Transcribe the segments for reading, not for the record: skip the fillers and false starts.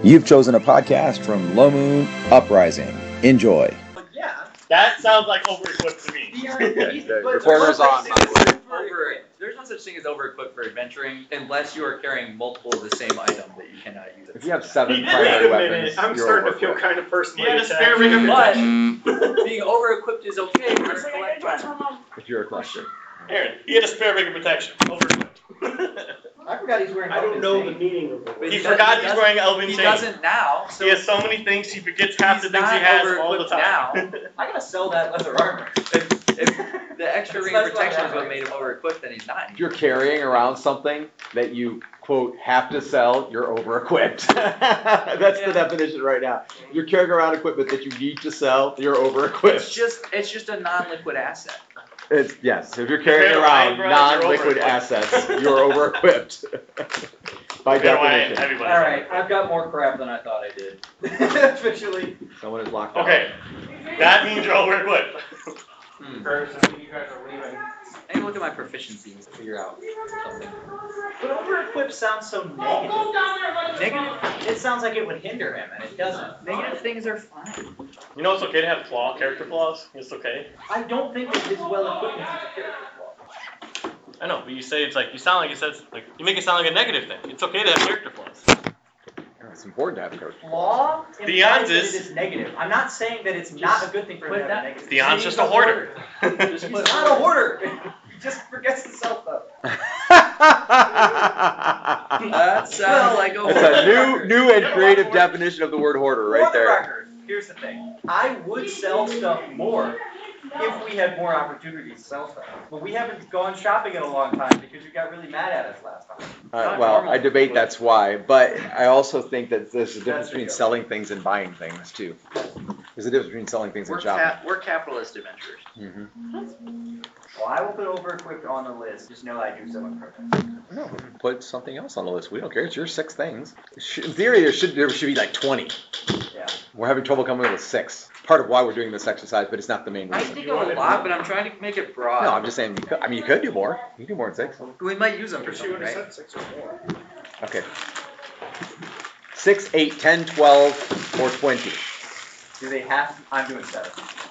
You've chosen a podcast from Low Moon Uprising. Enjoy. Yeah. That sounds like over-equipped to me. The recorder's on. There's no such thing as over-equipped for adventuring unless you are carrying multiple of the same item that you cannot use. If you have 7 Wait primary a weapons, minute, I'm you're starting to feel over-equipped. kind of personally He had a attacked. spare ring of But being over-equipped is okay if you're a collector. If you're a collector. Aaron, he had a spare ring of protection. Over-equipped. I forgot he's wearing I don't know the meaning of it. He forgot he's wearing Elven He chain. doesn't now. So He has so many things, he forgets half the he's things he not has all the over-equipped time. I gotta sell that leather armor. If the extra ring of protection is what made him over-equipped, then he's not. If you're carrying around something that you, quote, have to sell, you're over-equipped. That's the definition right now. If you're carrying around equipment that you need to sell, you're over-equipped. It's just a non-liquid asset. Yes, if you're carrying around non-liquid assets, you're over-equipped. By definition. Alright, I've got more crap than I thought I did. Officially. Someone is locked out. Okay, that means you're over-equipped. First, you guys are leaving. I can look at my proficiencies to figure out something. But over-equipped sounds so negative. Negative? It sounds like it would hinder him, and it doesn't. Negative things are fine. You know it's okay to have character flaws? It's okay. I don't think that his well-equipped is a character flaw. I know, but you say it's like, you sound like it says, like, you make it sound like a negative thing. It's okay to have character flaws. It's important to have a character. Flaw implies Theon's that is- it is negative. I'm not saying that it's not a good thing for him to have a negative. Theon's just a hoarder. He's not a hoarder. He just forgets to sell stuff. That sounds like a hoarder. That's a new and creative definition of the word hoarder right For the there. record, here's the thing. I would sell stuff more if we had more opportunities to sell stuff. But we haven't gone shopping in a long time because you got really mad at us last time. Well, I debate that's why, but I also think that there's a difference between selling things and buying things too. There's a difference between selling things and shopping. We're capitalist adventurers. Mm-hmm. Well, I will put over-equipped on the list. Just know I do sell in protest. No, put something else on the list. We don't care. It's your 6 things. In theory, there should be like 20. Yeah. We're having trouble coming up with 6. Part of why we're doing this exercise, but it's not the main I reason. think of a lot, but I'm trying to make it broad. No, I'm just saying. You could do more. You can do more than 6. We might use them for She something, would have right? said 6 or more. Okay. 6, 8, 10, 12, or 20. Do they have? I'm doing 7.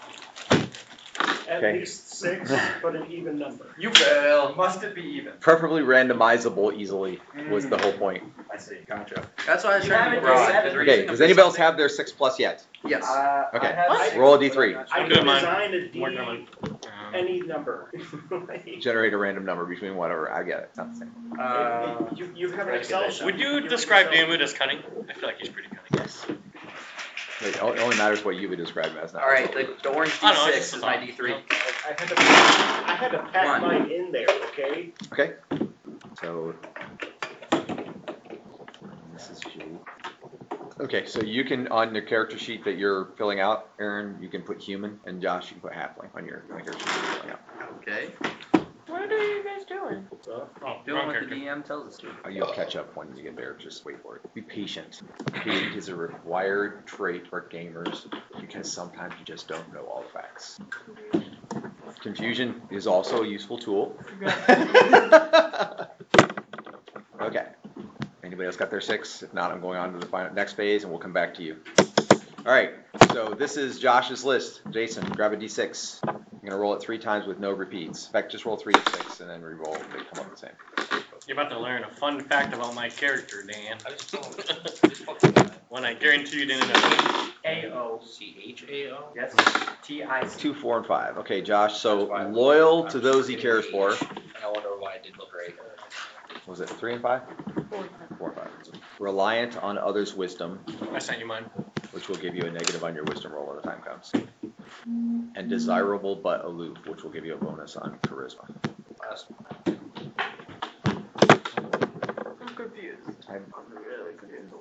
At Okay. least 6, but an even number. You will. Must it be even? Preferably randomizable easily was the whole point. I see. Gotcha. That's why I was You trying to haven't be broad. decided. because we're Okay, using does them anybody for else have their 6 plus yet? something. Yes. Okay. I have Roll a d3. I I'm can doing mine. design a Working on D, mine. any number. Generate a random number between whatever. I get it. It's not the same. You have an Excel sheet. Would you describe Daemud as cunning? I feel like he's pretty cunning. Yes. Wait, it only matters what you would describe him as. Not Alright, the orange I don't know, D6 it's is my just D3. I had to pack One. mine in there, okay? Okay. So this is you. Okay, so you can on the character sheet that you're filling out, Aaron, you can put human, and Josh, you can put halfling on your character sheet you're filling out. Okay. What are you guys doing? Oh, Doing wrong what the character. DM tells us to. You'll catch up when you get there. Just wait for it. Be patient. Patient is a required trait for gamers because sometimes you just don't know all the facts. Confusion is also a useful tool. Okay. Anybody else got their 6? If not, I'm going on to the next phase and we'll come back to you. All right. So this is Josh's list. Jason, grab a d6. I'm going to roll it 3 times with no repeats. In fact, just roll 3 d6 and then re-roll. They come up the same. You're about to learn a fun fact about my character, Dan. One I guarantee you didn't know. A-O-C-H-A-O? Yes. T-I-C. 2, 4, and 5. Okay, Josh. So loyal to those he cares for. And I wonder why it didn't look right. Was it 3 and 5? 4 and 5. Reliant on others' wisdom, I sent you mine. which will give you a negative on your wisdom roll when the time comes. And desirable but aloof, which will give you a bonus on charisma. I'm confused. I'm really confused.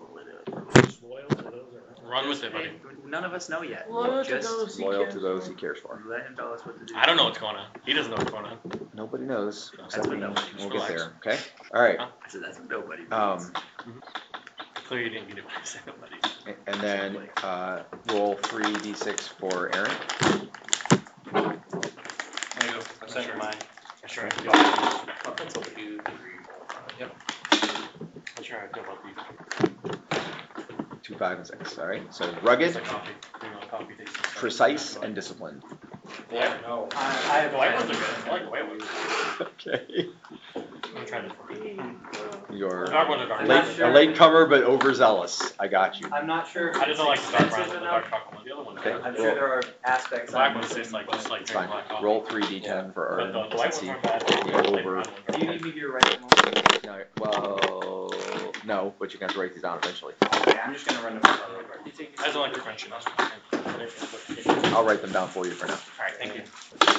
Run with it, buddy. None of us know yet. Loyal to Just those he loyal cares to those for. he cares for. let him tell us what to do. I don't know what's going on. He doesn't know what's going on. Nobody knows. That's Except what me. nobody We'll knows. get there. Okay. All right. Huh? I said that's what nobody means. Clearly you didn't get it by saying nobody. And then roll 3d6 for Aaron. There you go. I sent you mine. I'm sure I feel That's what we do. I'm sure I feel about these. 2, 5, and 6. All right. So rugged, It's like coffee. You know, coffee tastes like precise, coffee. and disciplined. Yeah, no. I have The white ones are good. I like the white ones. Okay. I'm trying to. You're The dark ones are dark. I'm not a sure. latecomer, but overzealous. I got you. I'm not sure if I just it's don't like the dark brown expensive one, the enough. dark chocolate one. The other one. Okay. I'm sure there are aspects. The black I'm ones missing, taste like but- just like It's drinking fine. black coffee. Roll 3d10 for But Ern. the white Let's ones see. weren't bad. The The light over. brown ones are Do you bad. need me to write them all? No, well, no, but you're gonna have to write these down eventually. Okay, I'm just gonna run them all real quick. I just don't like the French enough. I'll write them down for you for now. Alright, thank you.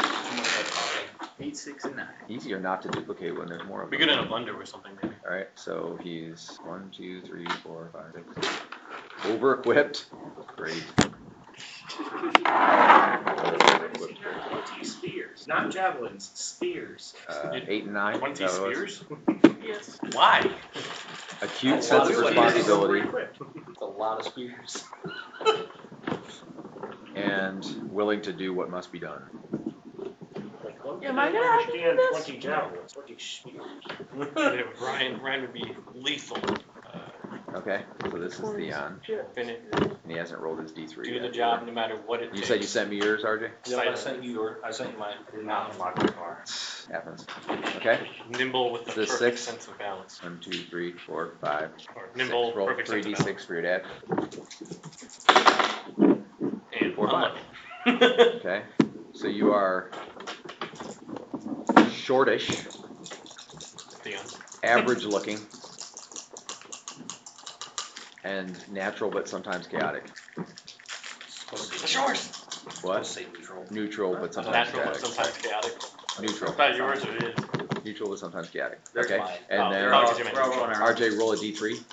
8, 6, and 9. Easier not to duplicate when there's more of We them. could in a blender with something maybe. All right, so he's 1, 2, 3, 4, 5, 6. Over equipped. Great. Over-equipped. 20 spears. Not javelins, spears. 8 and 9. 20 that was spears? Yes. Why? Acute sense of responsibility It's a lot of spears. and willing to do what must be done. Am I gonna have to do this? 20 javelins, 20 spears. Yeah, Ryan would be lethal. Okay, so this is Theon, Finish, and he hasn't rolled his D3 do yet. the job no matter what it takes. You said you sent me yours, RJ? Yep, I sent you mine. Not my car. Happens. Okay, Nimble with the The perfect 6. sense of balance. 1, 2, 3, 4, 5, Or 6. nimble, Roll perfect sense of 3d6 for your dad. balance. And 4, 5. unlucky. Okay, so you are shortish, Theon. average looking, and natural but sometimes chaotic. Yours. What? Say neutral. Neutral but sometimes Natural, but chaotic. sometimes chaotic. Neutral. I thought yours or his. Neutral but sometimes chaotic. There's Okay, mine. and Oh, then they're all- We're all going around. RJ, roll a D3.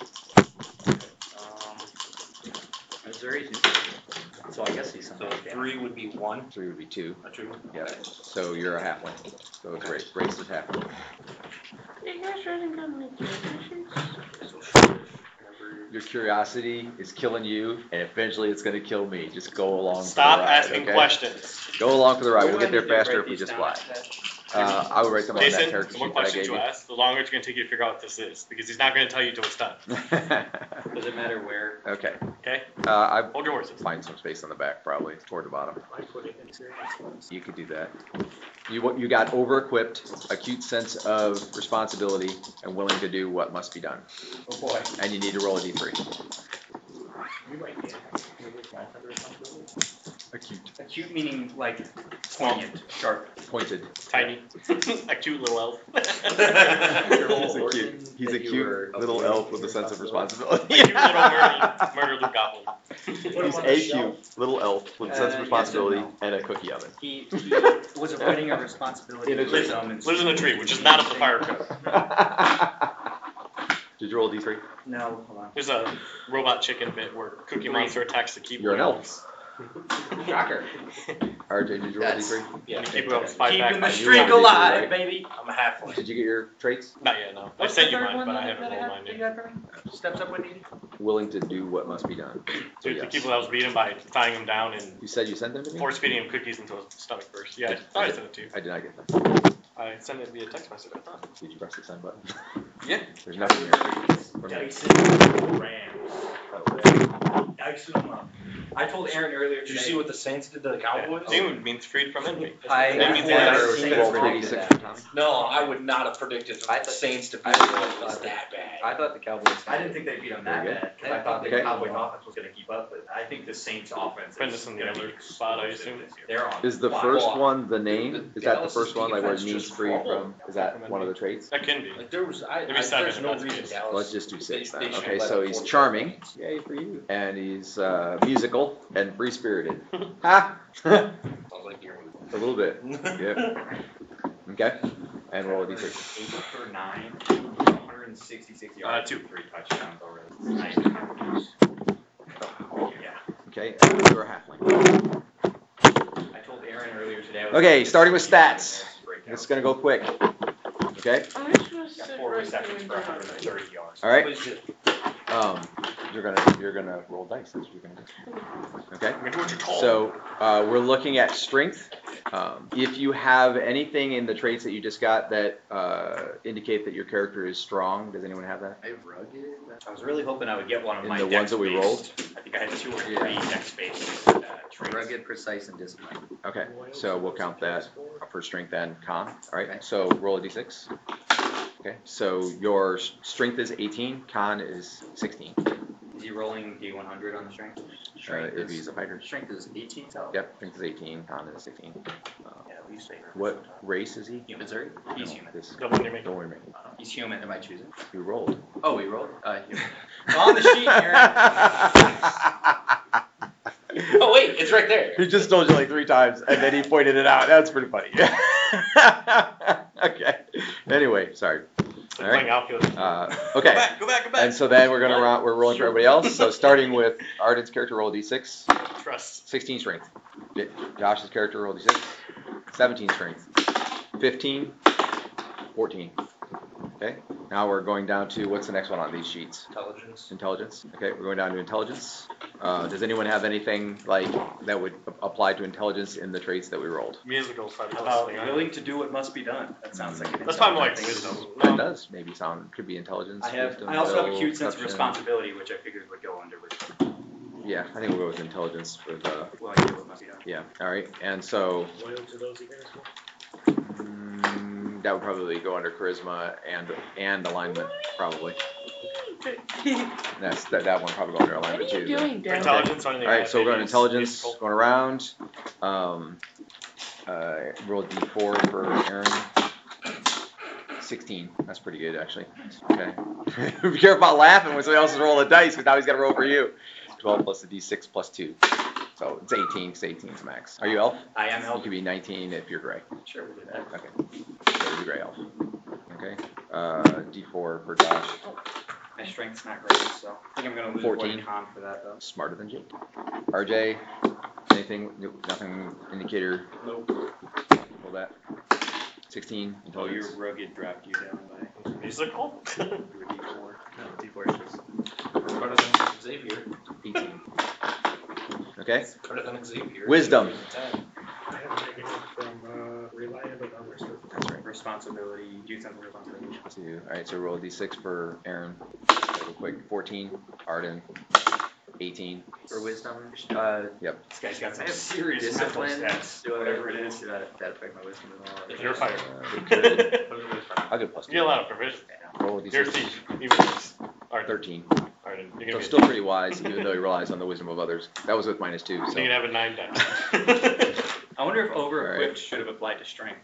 Missouri's. So I guess he's So something. 3 would be 1. 3 would be 2. A 2. Yeah. So you're a halfling. So it's race is halfling. Yeah, you guys shouldn't come with your issues. So short. Your curiosity is killing you, and eventually it's gonna kill me. Just go along Stop for the ride, asking okay? questions. Go along for the ride. We'll What get do I there need to faster write if we these just down fly. instead? I would write them on that Jason, character the more sheet that I questions gave you you. ask, the longer it's going to take you to figure out what this is, because he's not going to tell you till it's done. Does it matter where? Okay. Okay? I Hold your horses. find some space on the back, probably toward the bottom. I put it in experience. You could do that. You got over-equipped, acute sense of responsibility, and willing to do what must be done. Oh boy. And you need to roll a D3. You might get Acute. Acute meaning like poignant, sharp. Pointed. Tiny. A cute little elf. He's a cute. He's a that you cute were little elf with a sense of responsibility. A cute little murder Luke Goblin. He's a cute little elf with a sense of Yes and responsibility no. and a cookie oven. He was avoiding a responsibility. In a of tree. his own and Lives in a tree, which is not up the fire code. Did you roll a D3? No, hold on. There's a robot chicken bit where Cookie Monster attacks the keyboard. You're an elf. Shocker. RJ, did you roll a That's- D3? Yeah. And the keyboard was 5 Keeping the back. you streak rolled a D3, alive, right? baby. I'm a halfling. Did you get your traits? Not yet, no. I What's sent the you third mine, one but I that haven't rolled mine that you yet. got for me? Steps up when needed. Willing to do what must be done. So Dude, the yes. people that was beating him by tying him down and You said you sent them to me? force feeding him cookies into his stomach first. Yeah, I thought I sent it to you. I did not get them. I sent it via text message, I thought. Did you press the send button? Yeah. There's nothing here. For me. Dyson Rams. Dicing them up. I told Aaron earlier Did you today. see what the Saints did to the Cowboys? Demon means freed from envy. I That means before that the was Saints roll won 3d6 that. for Tommy. No, I would not have predicted I the thought- Saints to be I was that bad. I thought the Cowboys. I didn't think they'd beat them that Very good. bad. 'Cause I thought the Okay. Cowboys offense was gonna keep up, but I think the Saints offense Prentice is in the gonna be other spot, I explosive assume. this year. They're on. Is the fire. first Well, one the name? the Is that the Dallas' first one, like where it defense means just free crumbled. from? Is that one of the traits? That can be. Like there was, Maybe seven, there's no that's reason good. Dallas. Let's just do 6 they then. should Okay, let so up he's 40 charming. points. Yay for you. And he's musical and free spirited. Ha! A Sounds like you're. little bit. Yep. Okay. And roll a d6. 8 for 9, 166 yards, 2. 3 touchdowns already. Nice. Yeah. Okay. And you're a halfling. I told Aaron earlier today. Okay, starting with stats. It's gonna go quick. Okay. I'm just gonna Got sit 4 right receptions here for and 130 yards. All right. Please do. You're gonna roll dice. That's what you're gonna do. Okay. I'm gonna do what you're told. So we're looking at strength. If you have anything in the traits that you just got that indicate that your character is strong, does anyone have that? I rugged. I was really hoping I would get one of In my the ones that we rolled? I think I had 2 or 3 dex-based traits. Rugged, precise, and disciplined. Okay, so we'll count that for strength and con. All right, Okay. so roll a d6. Okay, so your strength is 18, con is 16. Is he rolling D100 on the strength? If he's a fighter. Strength is 18. So. Yep, strength is 18, con is 16. Yeah, we say. What race is he? Human, sorry? He's No, human. this- The one you're making. Don't worry, man. He's human. Am I choosing? You rolled. Oh, we rolled? Human. On the sheet here. Oh wait, it's right there. He just told you like 3 times, and then he pointed it out. That's pretty funny. Okay. Anyway, sorry. All Playing right. outfield. Okay. Go back. And so then we're rolling for everybody else. So starting with Arden's character, roll d6. Trust. 16 strength. Josh's character, roll d6. 17 strength. 15. 14. Okay. Now we're going down to, what's the next one on these sheets? Intelligence. Intelligence. Okay, we're going down to intelligence. Does anyone have anything like that would apply to intelligence in the traits that we rolled? Musical side. Willing to do what must be done. That sounds like an That's probably more like intelligent wisdom. That does maybe sound, could be intelligence. wisdom, I also have a will, cute sense of perception. responsibility, which I figured would go under wisdom. Yeah, I think we'll go with intelligence with, Well, I do what must be done. yeah, all right. And so Loyal to those you guys want? that would probably go under charisma and alignment, probably. That one probably go under What are alignment you too. doing, Dad? Intelligence on the All right, so we're going abilities, intelligence, musical. going around. Roll d4 for Aaron. 16. That's pretty good, actually. Okay. Be careful about laughing when somebody else is rolling a dice, because now he's got to roll for you. 12 plus the d6 plus 2. So it's 18, because 18 is max. Are you elf? I am You helping. could be 19 if you're gray. Sure, we'll do that. Okay. So you're gray elf. Okay. D4 for Josh. My strength's not great, so I think I'm gonna lose 14. one con for that though. Smarter than Jake. RJ, anything? Nope, nothing indicator. Nope. Roll that. 16. Oh, your Intelligence. rugged dropped you down by Musical? your D4. No, D4 is just Better than Xavier. 18. Okay. Better than Xavier. Wisdom. 10. I have a negative from relying on others. That's right. responsibility, do sense of responsibility. 2. All right, so roll a d6 for Aaron. Real quick. 14. Arden. 18. For wisdom, Yep. this guy's got some I have serious discipline. mental stats. Whatever it is, that affect my wisdom at all. If you're a fighter. It could. I'll get plus You 2. get a lot of provision. Roll a You're a d6. thief. Even if it's 13. Arden. You're So gonna be still pretty wise, even though he relies on the wisdom of others. That was with -2. So you So. can have a 9 dice. I wonder if over Alright. equipped should have applied to strength.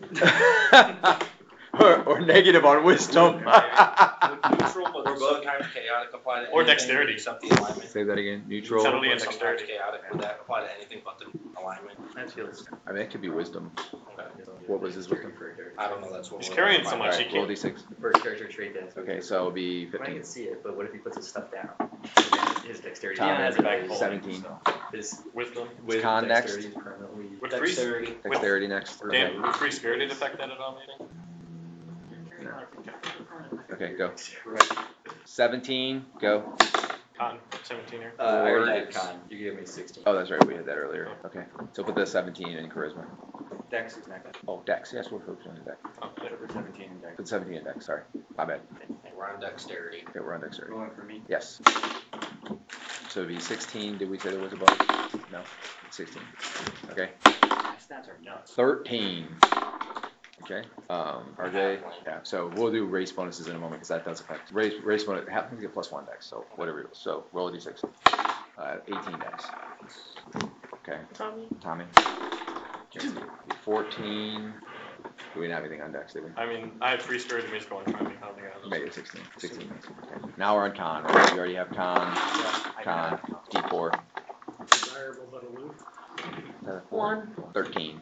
or negative on wisdom. Would neutral, but sometimes chaotic apply to Or anything dexterity. Except the alignment. Say that again. Neutral. Subtlety and Sometimes dexterity. chaotic, would that apply to anything but the alignment? That feels. I mean, it could be wisdom. Okay. What was his wisdom? I don't know, that's what He's we're. carrying so finding much, out. he Alright, roll can't. d6. First character trait that's. Okay, so it'll be I 15. can see it, but what if he puts his stuff down? His dexterity. Tom has has a back 17. His Wisdom. Con next? dexterity is permanently. With free- Dexterity. Dexterity next. Okay. Dan, would free spirited affect that at all, maybe? Okay, go. 17. Go. Con, 17 here. I already Or- had con. You gave me 16. Oh, that's right. We had that earlier. Okay. So put the 17 in charisma. Dex is next. Oh, Dex. Yes, we're focusing on Dex. Oh, Put 17 in Dex. Put 17 in Dex. Sorry. My bad. We're on dexterity. Okay, we're on Dexterity. Going for me. Yes. So it'd be 16. Did we say there was a bug? No. 16. Okay. My stats are nuts. 13. Okay. RJ. Yeah. So we'll do race bonuses in a moment because that does affect race bonus. Happens to get +1 Dex. So whatever. So roll a d6. 18 Dex. Okay. Tommy? Okay. 14. Do we not have anything on Dex, did we? I mean, I have free spirited musical in front of me. I don't think I have those. Make it 16. 16. Okay. Now we're on con. Right? We already have con. Con. D4. Desirable but aloof. Is that a 4? 1. 13.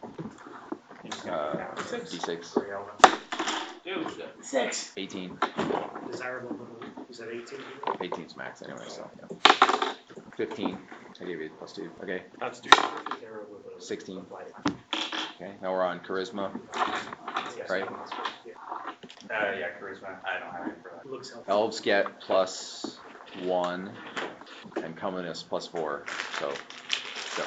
D6. Dude, 6. 18. Desirable but aloof. Is that 18? 18's max anyway, so. Yeah. 15. I gave you +2. Okay. That's stupid. Desirable but aloof. 16. Okay. Now we're on charisma. Right. Yeah, charisma. I don't have it for that. Looks healthy. Elves get +1. and comeliness +4. So go.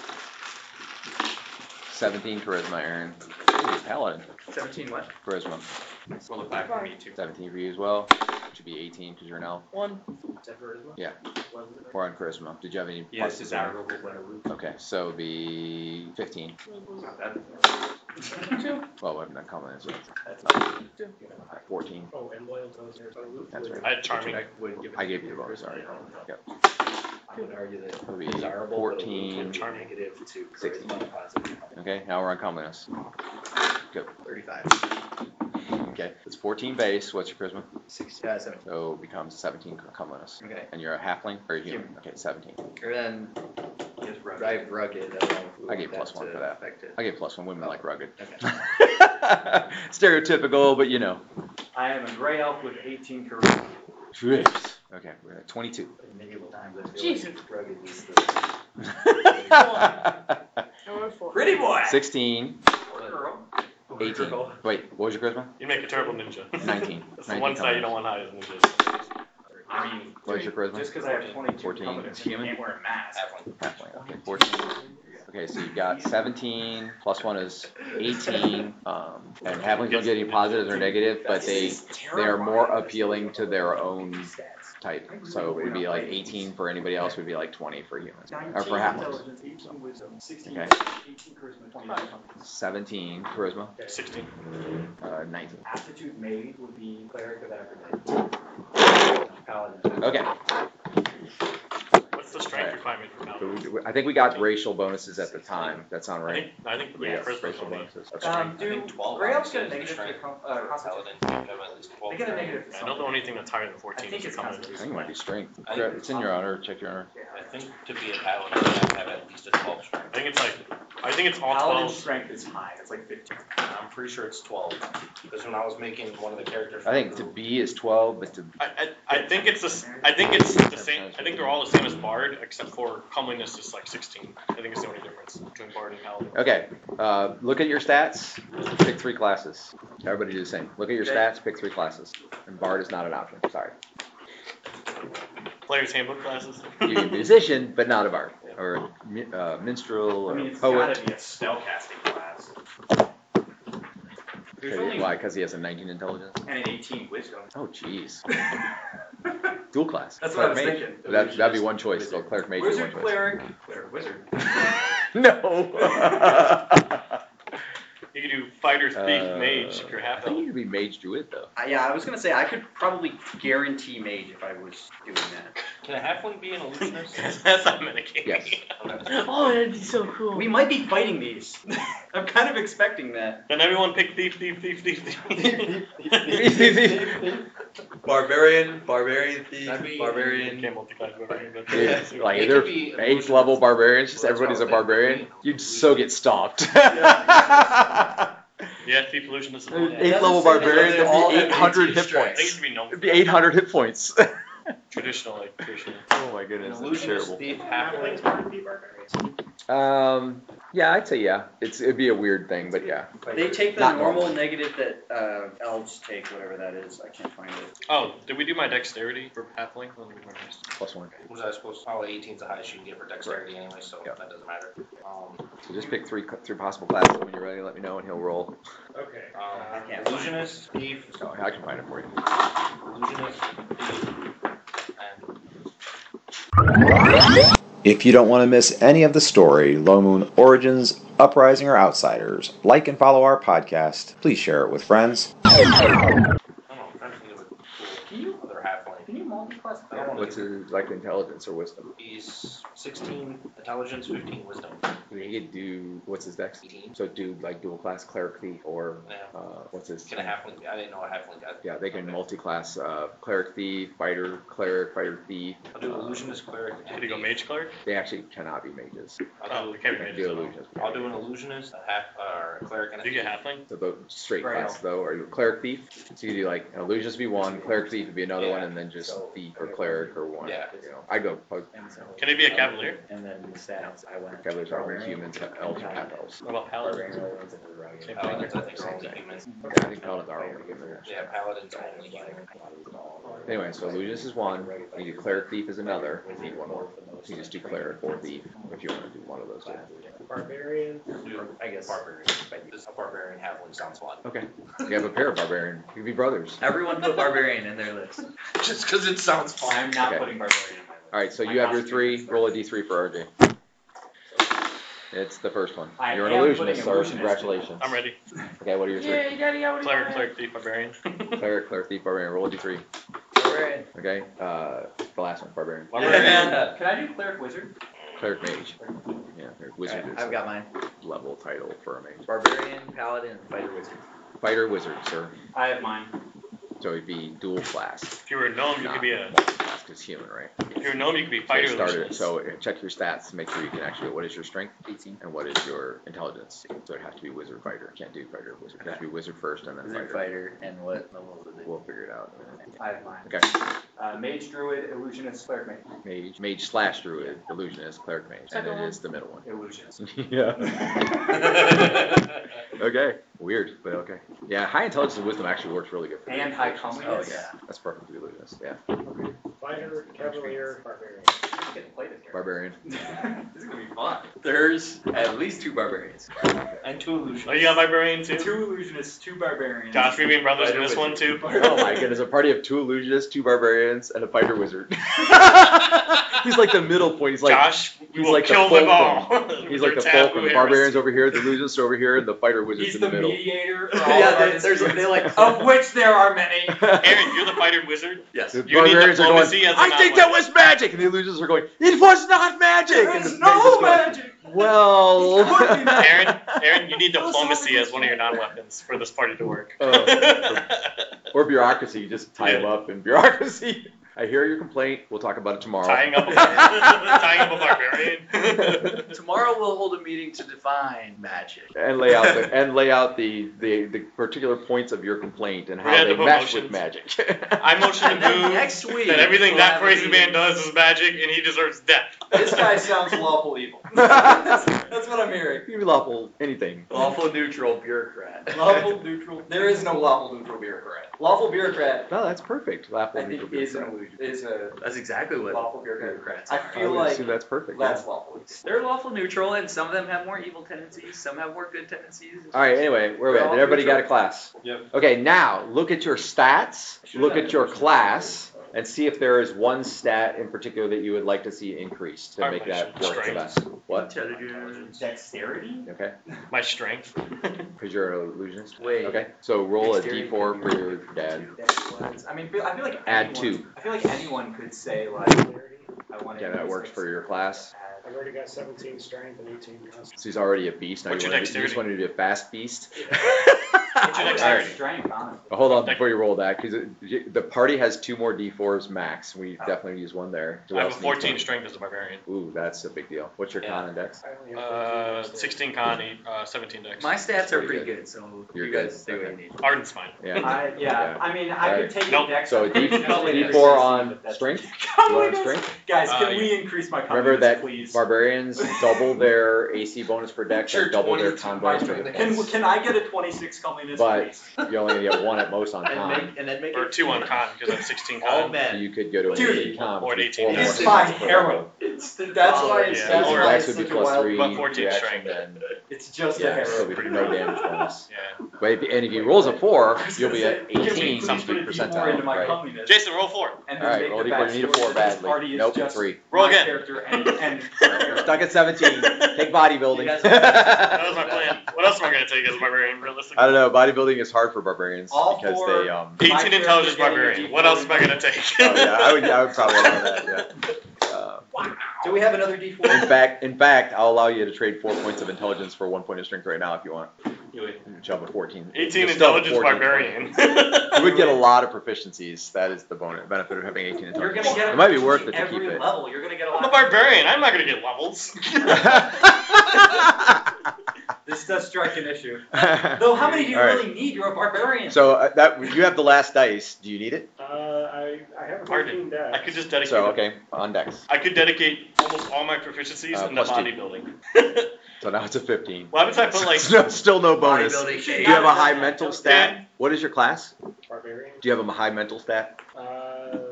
17 charisma, Aaron. Ooh, Paladin. 17 what? Charisma. Roll it back for me too. 17 for you as well. Should be 18 because you're an elf. 1. Yeah. 4 on charisma. Did you have any Yes, pluses it's on it? admirable. Okay, so it'd be 15. Not bad. Well, we haven't done comeliness yet. 14. Oh, and loyal to those. That's right. I had charming. I gave you the bonus, sorry. Yep. I would argue that It'll be desirable, 14. but Charming. negative to 16. positive. Okay, now we're on comeliness. Go. 35. Okay, it's 14 base. What's your charisma? 17. So it becomes 17 comeliness. Okay. And you're a halfling or a human? Okay, 17. Or then I have rugged. I don't know if we I gave want +1 to for that. affect it. I gave +1. Women like rugged. Okay. Stereotypical, but you know. I am a gray elf with 18 charisma. Jeez. Okay, we're at 22. Medieval times, I feel Jesus. like rugged is the I rolled 4. Pretty boy. 16, Girl. 18. Wait, what was your charisma? You make a terrible ninja. 19. That's the one side you don't want high as ninjas. I mean, What was your charisma? just because I have 22 14. covenants, Human? you can't wear a mask. Halfling. Okay, 14. Okay, so you've got 17, +1 is 18, and halflings don't get any positives or negatives, but they are more appealing to their own type. So it would be like 18 for anybody else, would be like 20 for humans, or for halflings. 18 wisdom, 16, Okay. 18 charisma, 29. 17 charisma, 16. 19. Aptitude made would be cleric of Aphrodite. Paladin. Okay, What's the strength requirement for so Paladin? I think we got racial bonuses at the time. That sound right? I think Yeah, charisma's racial only. bonuses. Do I think 12 Gray Elves obviously get a is the negative to strength. Constitution? Paladin, you have at least 12. They get a negative to I know the only thing that's higher than I 14 think is it's your I covenant. think it might be strength. I think It's in your honor. Check your honor. I think to be a paladin, you have to have at least a 12 strength. I think it's all Paladin 12s. strength is high, it's like 15. I'm pretty sure it's 12. Because when I was making one of the characters. I think to B is 12, but to I think it's the same. I think they're all the same as Bard, except for comeliness is like 16. I think it's the only difference between Bard and Paladin. okay. Look at your stats. Pick 3 classes. Everybody do the same. Look at your stats. Pick 3 classes. And Bard is not an option. Sorry. Player's handbook classes. You're a musician, but not a bard, or a minstrel, I or mean, a it's poet. gotta be a spellcasting class. There's Okay, only why? Because he has a 19 intelligence. and an 18 wisdom. Oh, jeez. Dual class. That's what I was Cleric mage. thinking. That'd be one choice. So cleric mage is one Wizard, choice. cleric. Cleric wizard. No. You can do fighter, thief, mage if you're I half think you elf. could be mage druid though. Yeah, I was gonna say I could probably guarantee mage if I was doing that. Can a halfling be an illusionist? That's not mitigating. Yes. Oh, that'd be so cool. We might be fighting these. I'm kind of expecting that. Then everyone pick thief, thief, thief, thief, thief. Barbarian, thief, That'd be- You barbarian. can't multi-class barbarian, but Yeah, like It they're could be 8th level barbarians, just Well, that's everybody's a what I was barbarian. thinking. You'd so get stalked. yeah, thief illusionist. It 8th doesn't level say that barbarians, they're all it'd be 800 hit I think it points. should be known It'd for be 800 hit points. traditional, like traditional. Oh my An goodness, that's illusionist, terrible. thief, Halflings halfling. would be barbarians. Yeah, I'd say yeah. It'd be a weird thing, but yeah. They take the Not normal normal. negative that elves take, whatever that is. I can't find it. Oh, did we do my dexterity for halfling? Let me do my next. +1. Was I supposed to, probably 18's the highest you can get for dexterity anyway, so Yep. that doesn't matter. So just pick three possible classes when you're ready. Let me know and he'll roll. Okay. I can't find Illusionist, thief, Oh, I can find it for you. illusionist, thief, and If you don't want to miss any of the story, Low Moon Origins, Uprising, or Outsiders, like and follow our podcast. Please share it with friends. I don't know, I'm trying to think of a cool other halfling. Can you multi-class? I don't want What's his like intelligence or wisdom? He's 16 intelligence, 15 wisdom. He could do what's his dex? 18. So do like dual class cleric thief or Yeah. what's his? Can a halfling? I didn't know a halfling got. Yeah, they can Okay. multi-class cleric thief, fighter, cleric, fighter thief. I'll do illusionist, cleric, and Could you go thief. mage cleric? They actually cannot be mages. Oh, I'll we do, can't They be can mages. do at all. illusions. I'll do an illusionist, or a cleric, and a Do you get thief. halfling? So the straight Right. class though, or cleric thief. So you could do like an illusionist would be one, cleric thief would be another Yeah. one, and then just thief or cleric or one. Yeah. You know, I go Can it be a cavalier? And then the stats, I went. Cavaliers are only humans, elves are half elves. What about paladins? Barbarian into the rugged. Same Paladins, I thing. think, are only humans. Yeah, I think paladins are only humans. Yeah, paladins are only human. Anyway, so illusionist is one. You do cleric thief is another. You need one more. So you just do cleric or thief if you want to do one of those two. Barbarian. I guess barbarian. A barbarian halfling sounds fun. Okay. You have a pair of barbarian. You could be brothers. Everyone put barbarian in their list. Just because it sounds fun. I'm not Okay. putting barbarian in my list. All right. So you have your 3. Roll a d3 for RJ. It's the first one. I You're an am illusionist, putting sir. illusionist in. Congratulations. I'm ready. Okay. What are your 3? Yay, Daddy, how would Cleric, cleric, thief, barbarian. Cleric, cleric, thief, barbarian. Roll a d3. Barbarian. Okay. The last one, barbarian. Barbarian. Can I do cleric wizard? Cleric mage. Yeah. Wizard Alright, is I've got mine. a level title for a mage. Barbarian, paladin, fighter wizard. Fighter wizard, sir. I have mine. So it'd be dual class. If you were a gnome, you could be a. Class because human, right? If you're a gnome, you could be Okay, fighter. started. illusionist. So check your stats to make sure you can actually. What is your strength? 18. And what is your intelligence? So it has to be wizard fighter. Can't do fighter wizard. It has to be wizard first and then Wizard fighter. fighter, and what level is it? We'll figure it out. I have mine. Okay. Mage, druid, illusionist, cleric, mage. Mage slash druid, illusionist, cleric mage, and Second then one. it's the middle one. Illusionist. Yeah. Okay. Weird, but okay. Yeah, high intelligence and wisdom actually works really good for And the high illusionist. comeliness. Oh yeah, that's perfect for the illusionist. Yeah. Fighter, Cavalier, Barbarian. I'm getting played this game. Barbarian. This is gonna be fun. There's at least 2 barbarians. And 2 illusions. Oh, you got barbarian too? 2 illusionists, 2 barbarians. Josh, we being brothers in Fighter this one too. Oh my goodness, a party of 2 illusionists, 2 barbarians, and a fighter wizard. He's like the middle point. He's like Josh, we he's will like the kill them fulcrum. all. he's With like the their fulcrum. taboo The barbarians heresy. over here, the illusionists over here, and the fighter wizards He's in the middle. mediator for all Yeah, of our there's disputes. they're like, Of which there are many. Aaron, you're the fighter wizard. yes. The You need barbarians are going, diplomacy as a I think that non-weapon." was magic! And the illusionists are going, it was not magic! There And is the no mages go, magic. Well... Aaron, you need diplomacy as one of your non-weapons for this party to work. Or bureaucracy, you just tie them up in bureaucracy. I hear your complaint. We'll talk about it tomorrow. tying up a barbarian. Tomorrow we'll hold a meeting to define magic. And lay out the particular points of your complaint and We how had they the mesh motions. with magic. I motion to And then move next week, that everything we'll that have a crazy man meeting. does is magic and he deserves death. This guy sounds lawful evil. That's what I'm hearing. You be lawful anything. Lawful neutral bureaucrat. Lawful neutral. There is no lawful neutral bureaucrat. Lawful bureaucrat, No, that's perfect. Lawful I think, neutral is an bureaucrat. illusion. Is a That's exactly what lawful bureaucrats. I I feel would like assume that's perfect. that's lawful. They're lawful neutral, and some of them have more evil tendencies. Some have more good tendencies. All right. Anyway, where are we at? Did everybody got a class? Yep. Okay. Now look at your stats. Look at your class. And see if there is one stat in particular that you would like to see increased to make that work the Strength. best. What? Intelligence. Dexterity? Okay. My strength. Because you're an illusionist. Wait. Okay. So roll a Dexterity d4 can be for your dad. I mean, I feel like Add anyone, 2. I feel like anyone could say like, I want to. Yeah, that works for your class. I've already got 17 strength and 18 constitution. So he's already a beast. Now What's you your want to, you just dexterity? wanted to be a fast beast. What's your I would dexterity? add strength, honestly. But hold on before you roll that, because the party has 2 more d4s max. We definitely use one there. Who I have a else needs 14 one? strength as a barbarian. Ooh, that's a big deal. What's your con index? I only have 13 16 con, 17 dex. My stats are Pretty pretty good. good, so You're you guys good. say what Okay. you need. Arden's fine. Yeah. I mean, I could take Nope. a dex. So I'm pretty D4 confident on but that's- strength? Come You on, want guys. strength? Guys, can Yeah. we increase my Remember confidence, that please? barbarians double their AC bonus per dex Sure, and double their 22 con bonus per minus defense. Can I get a 26 comeliness, But please? you only get 1 at most on con. and then make Or it 2 on con, because that's 16 con. all So men. you could go to an Dude, 18 con. or an which is 4 18. more It's hit my points per harrow. weapon. That's why it's Yeah. that's Or why dex it's would be such a plus wild. 3 But 14 reaction, strength. then It's just a yeah, harrow. so it'd be no damage bonus. Yeah. But if he rolls a 4, you'll be at Can we 18 please put a something D4 into percentile. my Right. comeliness? Jason, roll 4. And All right, make roll the D4. You need a backstory 4 that this badly. party is Nope, just 3. Roll my again. character and Stuck at 17. Take bodybuilding. That was my plan. What else am I going to take as a barbarian, realistically? I don't know. Bodybuilding is hard for barbarians All because four- they 18 intelligence barbarian. What else am I going to take? Oh yeah, I would probably allow that. Yeah. Do we have another D4? In fact, I'll allow you to trade 4 points of intelligence for 1 point of strength right now if you want. Do it. Jump to 14. 18 You're still at intelligence 14. barbarian. You would get a lot of proficiencies. That is the benefit of having 18 You're intelligence. gonna get It might be worth it to every keep it. level. You're gonna get a lot. I'm a barbarian. I'm not going to get levels. This does strike an issue. Though, how many do you All right. really need? You're a barbarian. So that you have the last dice. Do you need it? I have a 13 Arden, dex. I could just dedicate. So okay, on dex. I could dedicate almost all my proficiencies into plus 2. bodybuilding. So now it's a 15. What happens if I put like? Still no bonus. Bodybuilding. Do you have a high mental stat? What is your class? Barbarian. Do you have a high mental stat?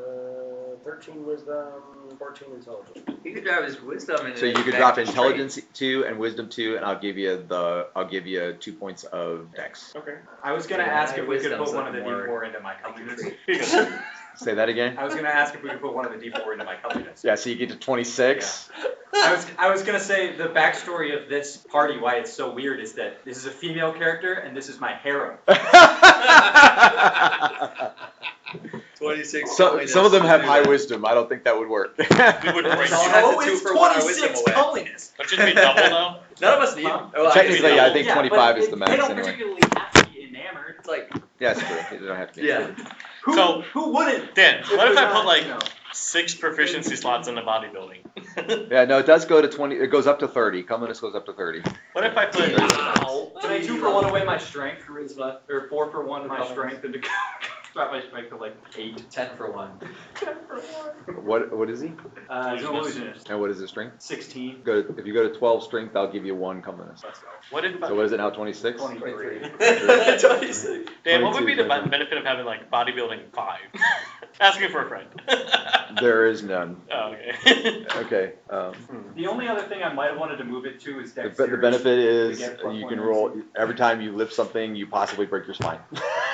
13 wisdom, 14 intelligence. He could drop his wisdom and So you could drop intelligence 2 and wisdom 2, and I'll give you 2 points of dex. Okay. I was gonna ask if we could put one of the D4 into my comeliness. Say that again? I was gonna ask if we could put one of the D4 into my comeliness. Yeah, so you get to 26. I was gonna say the backstory of this party, why it's so weird, is that this is a female character and this is my harem. 26. Some of them have high wisdom. I don't think that would work. We would break So you. it's 26 comeliness. Don't you be double though? None of us need. Huh? Oh, Technically, I think Yeah, 25 but is the max They don't anyway. particularly have to be enamored. It's like, Yeah, that's true. They don't have to be. yeah. Who wouldn't? Dan, what if I put like You know. 6 proficiency slots in the bodybuilding? Yeah, no, it does go to 20. It goes up to 30. Comeliness goes up to 30. What if I put? Can I 2 for 1 away my strength, charisma, or 4 for 1 my strength, and to drop my strength to like 8. 10 for 1. 10 for 1. What is he? He's an illusionist. And what is his strength? 16. If you go to 12 strength, I'll give you 1 comeliness. Let's go. What if? So what is it now? 26. 23. 26. Dan, what would be the 22. benefit of having like bodybuilding 5? Asking for a friend. There is none. Oh, okay. Okay. The only other thing I might have wanted to move it to is The dexterity. benefit is To get plus you 1 can AC. roll every time you lift something, you possibly break your spine.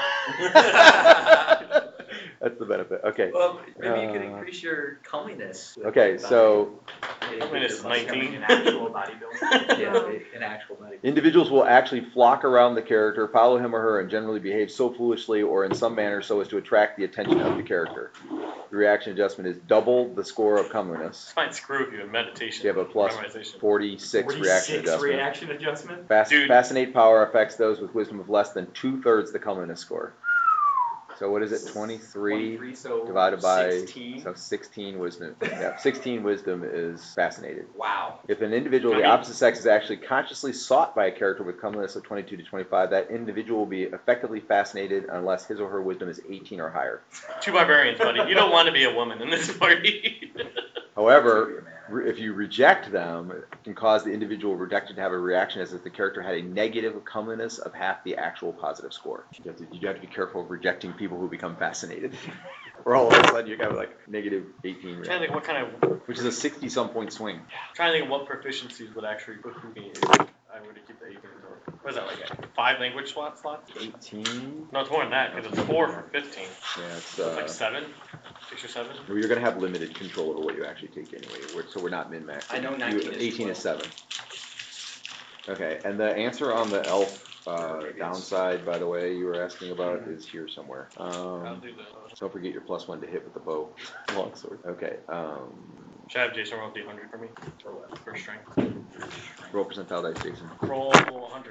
That's the benefit. Okay. Well, maybe you could Uh, increase your comeliness. with Okay. body- So Comeliness is 19. An actual bodybuilder. Yeah, an actual body. individuals will actually flock around the character, follow him or her, and generally behave so foolishly or in some manner so as to attract the attention of the character. The reaction adjustment is double the score of comeliness. This might screw with you in meditation. You have a plus memorization. 46 reaction adjustment. reaction adjustment. Dude. Fascinate power affects those with wisdom of less than 2/3 the comeliness score. So what is it? 23 so divided by 16. so 16 wisdom. Yeah, 16 wisdom is fascinated. Wow. If an individual of the opposite sex is actually consciously sought by a character with comeliness of 22 to 25, that individual will be effectively fascinated unless his or her wisdom is 18 or higher. 2 barbarians, buddy. You don't want to be a woman in this party. However, if you reject them, it can cause the individual rejected to have a reaction as if the character had a negative comeliness of half the actual positive score. You have to be careful of rejecting people who become fascinated. Or all of a sudden you got like negative 18 I'm trying to think reaction, what kind of. which is a 60-some point swing. I'm trying to think of what proficiencies would actually behoove me. I would keep the 18 to. What is that like? 5 language slots? 18? No, it's more than that because it's 4 for 15. Yeah, it's So it's like 7, 6 or 7. well, you're going to have limited control over what you actually take anyway, so we're not min-max. I know 19 is 18 is 12. 7. Okay, and the answer on the elf downside, by the way, you were asking about is here somewhere. I'll do the. Don't forget your +1 to hit with the bow. Longsword. Okay, Should I have Jason roll D100 for me? For what? For strength. roll percentile dice, Jason. Roll 100.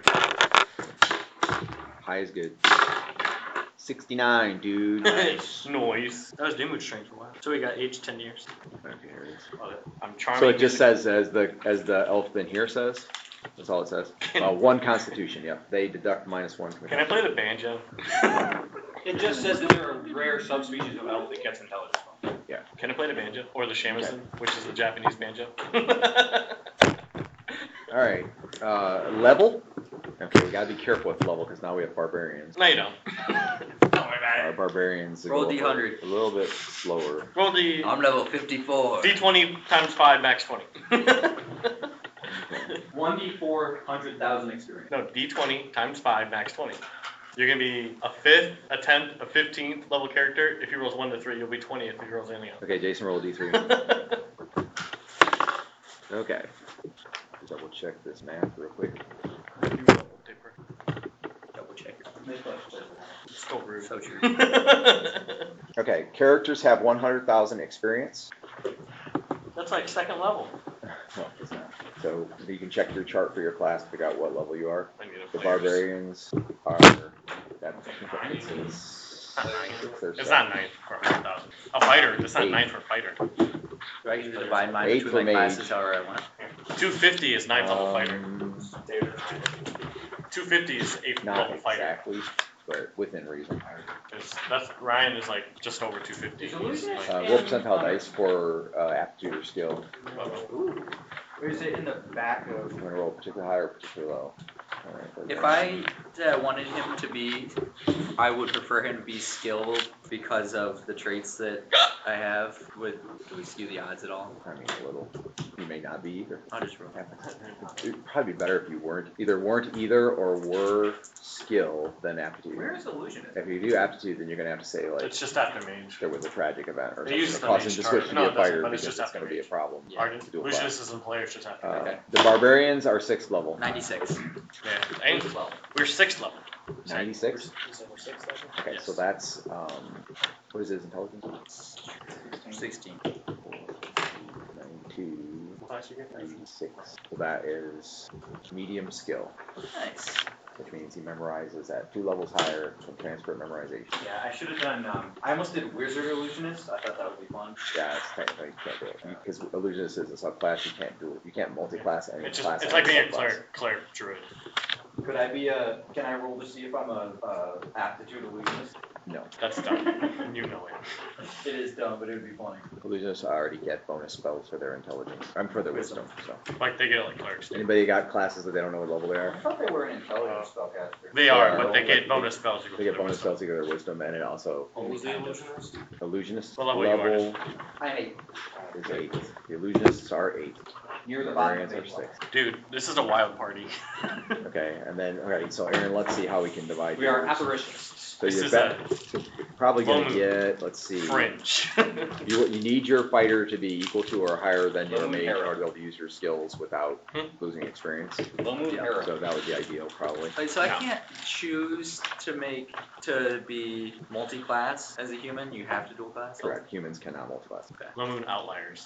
High is good. 69, dude. Nice. That was damage strength for a while. So we got aged 10 years. Okay, here it is. Love it. I'm charming. So it just says, as the elf thing here says, that's all it says. 1 constitution, yep. They deduct -1 from the Can I play the banjo? It just says that there are rare subspecies of elf that gets intelligence. Can I play the banjo? Or the shamisen, which is the Japanese banjo? Alright, level? Okay, we gotta be careful with level, because now we have barbarians. No, you don't. Our barbarians Roll go D100. a little bit slower. Roll the I'm level 54. D20 times 5, max 20. 1d4, 100,000 experience. No, D20 times 5, max 20. You're going to be a 5th, a 10th, a 15th level character. If he rolls 1 to 3, you'll be 20th if he rolls anything else. Okay, Jason, roll a d3. Okay. Double check this math real quick. Double check. Still rude. So true. Okay, characters have 100,000 experience. That's like 2nd level. No, it's not. So you can check your chart for your class to figure out what level you are. I need a The players. barbarians are. It's not 9 for 100,000. A fighter. It's not 9 for a fighter. Do I get to divide mine 8 between for my mage. classes however I want? 250 is 9th level fighter. 250 is 8th Not level fighter. exactly, but within reason. That's Ryan is like just over 250. Is illusionist Roll percentile dice for aptitude or skill. Or is it in the back of... You want to roll particularly high or particularly low? All right, If I wanted him to be, I would prefer him to be skilled because of the traits that I have. Do we skew the odds at all? I mean, a little. You may not be either. I'll just roll. It'd probably be better if you weren't either or were skill than aptitude. Where is illusionist? If you do aptitude, then you're gonna have to say like It's just after mage. there was a tragic event or It something uses that the caused him mage to card. switch to No, be a it doesn't, fighter but it's because just it's gonna after be a mage. problem. Arden, to do a Lucius class. is in players just after Okay. The barbarians are 6th level. 96. Yeah. And we're 6th level. 96. Okay, Yes. so that's what is his intelligence? 16. 92, 96. So that is medium skill, Nice. which means he memorizes at 2 levels higher from transfer memorization. Yeah, I should have done. I almost did wizard illusionist. I thought that would be fun. Yeah, it's technically you can't do it because illusionist is a subclass. You can't do it. You can't multi-class any It's class. just, it's like being a subclass. cleric druid. Could I be Can I roll to see if I'm a aptitude illusionist? No, That's dumb. You know it. It is dumb, but it would be funny. illusionists already get bonus spells for their intelligence. For their wisdom. So Like they get like clerics. Do. anybody got classes that they don't know what level they I are? thought they were an intelligence spellcaster. They are, Yeah. but they get bonus spells. They get bonus spells to get their wisdom, and it also What was the illusionist? illusionist What level you are? level I'm 8. is 8. The illusionists are 8. Near the bottom of Barbarians the are 6. Dude, this is a wild party. Okay, and then alright, so Aaron, let's see how we can divide. We are yours. apparitions. So This you're is a probably gonna Lomu. get, let's see. fringe. You need your fighter to be equal to or higher than your Lomu mage in Hera. order to be able to use your skills without Hmm. losing experience. Low moon era. So that would be ideal, probably. Wait, so I Yeah. can't choose to be multi-class as a human. You have to dual class. Correct. Humans cannot multi-class. Low moon outliers.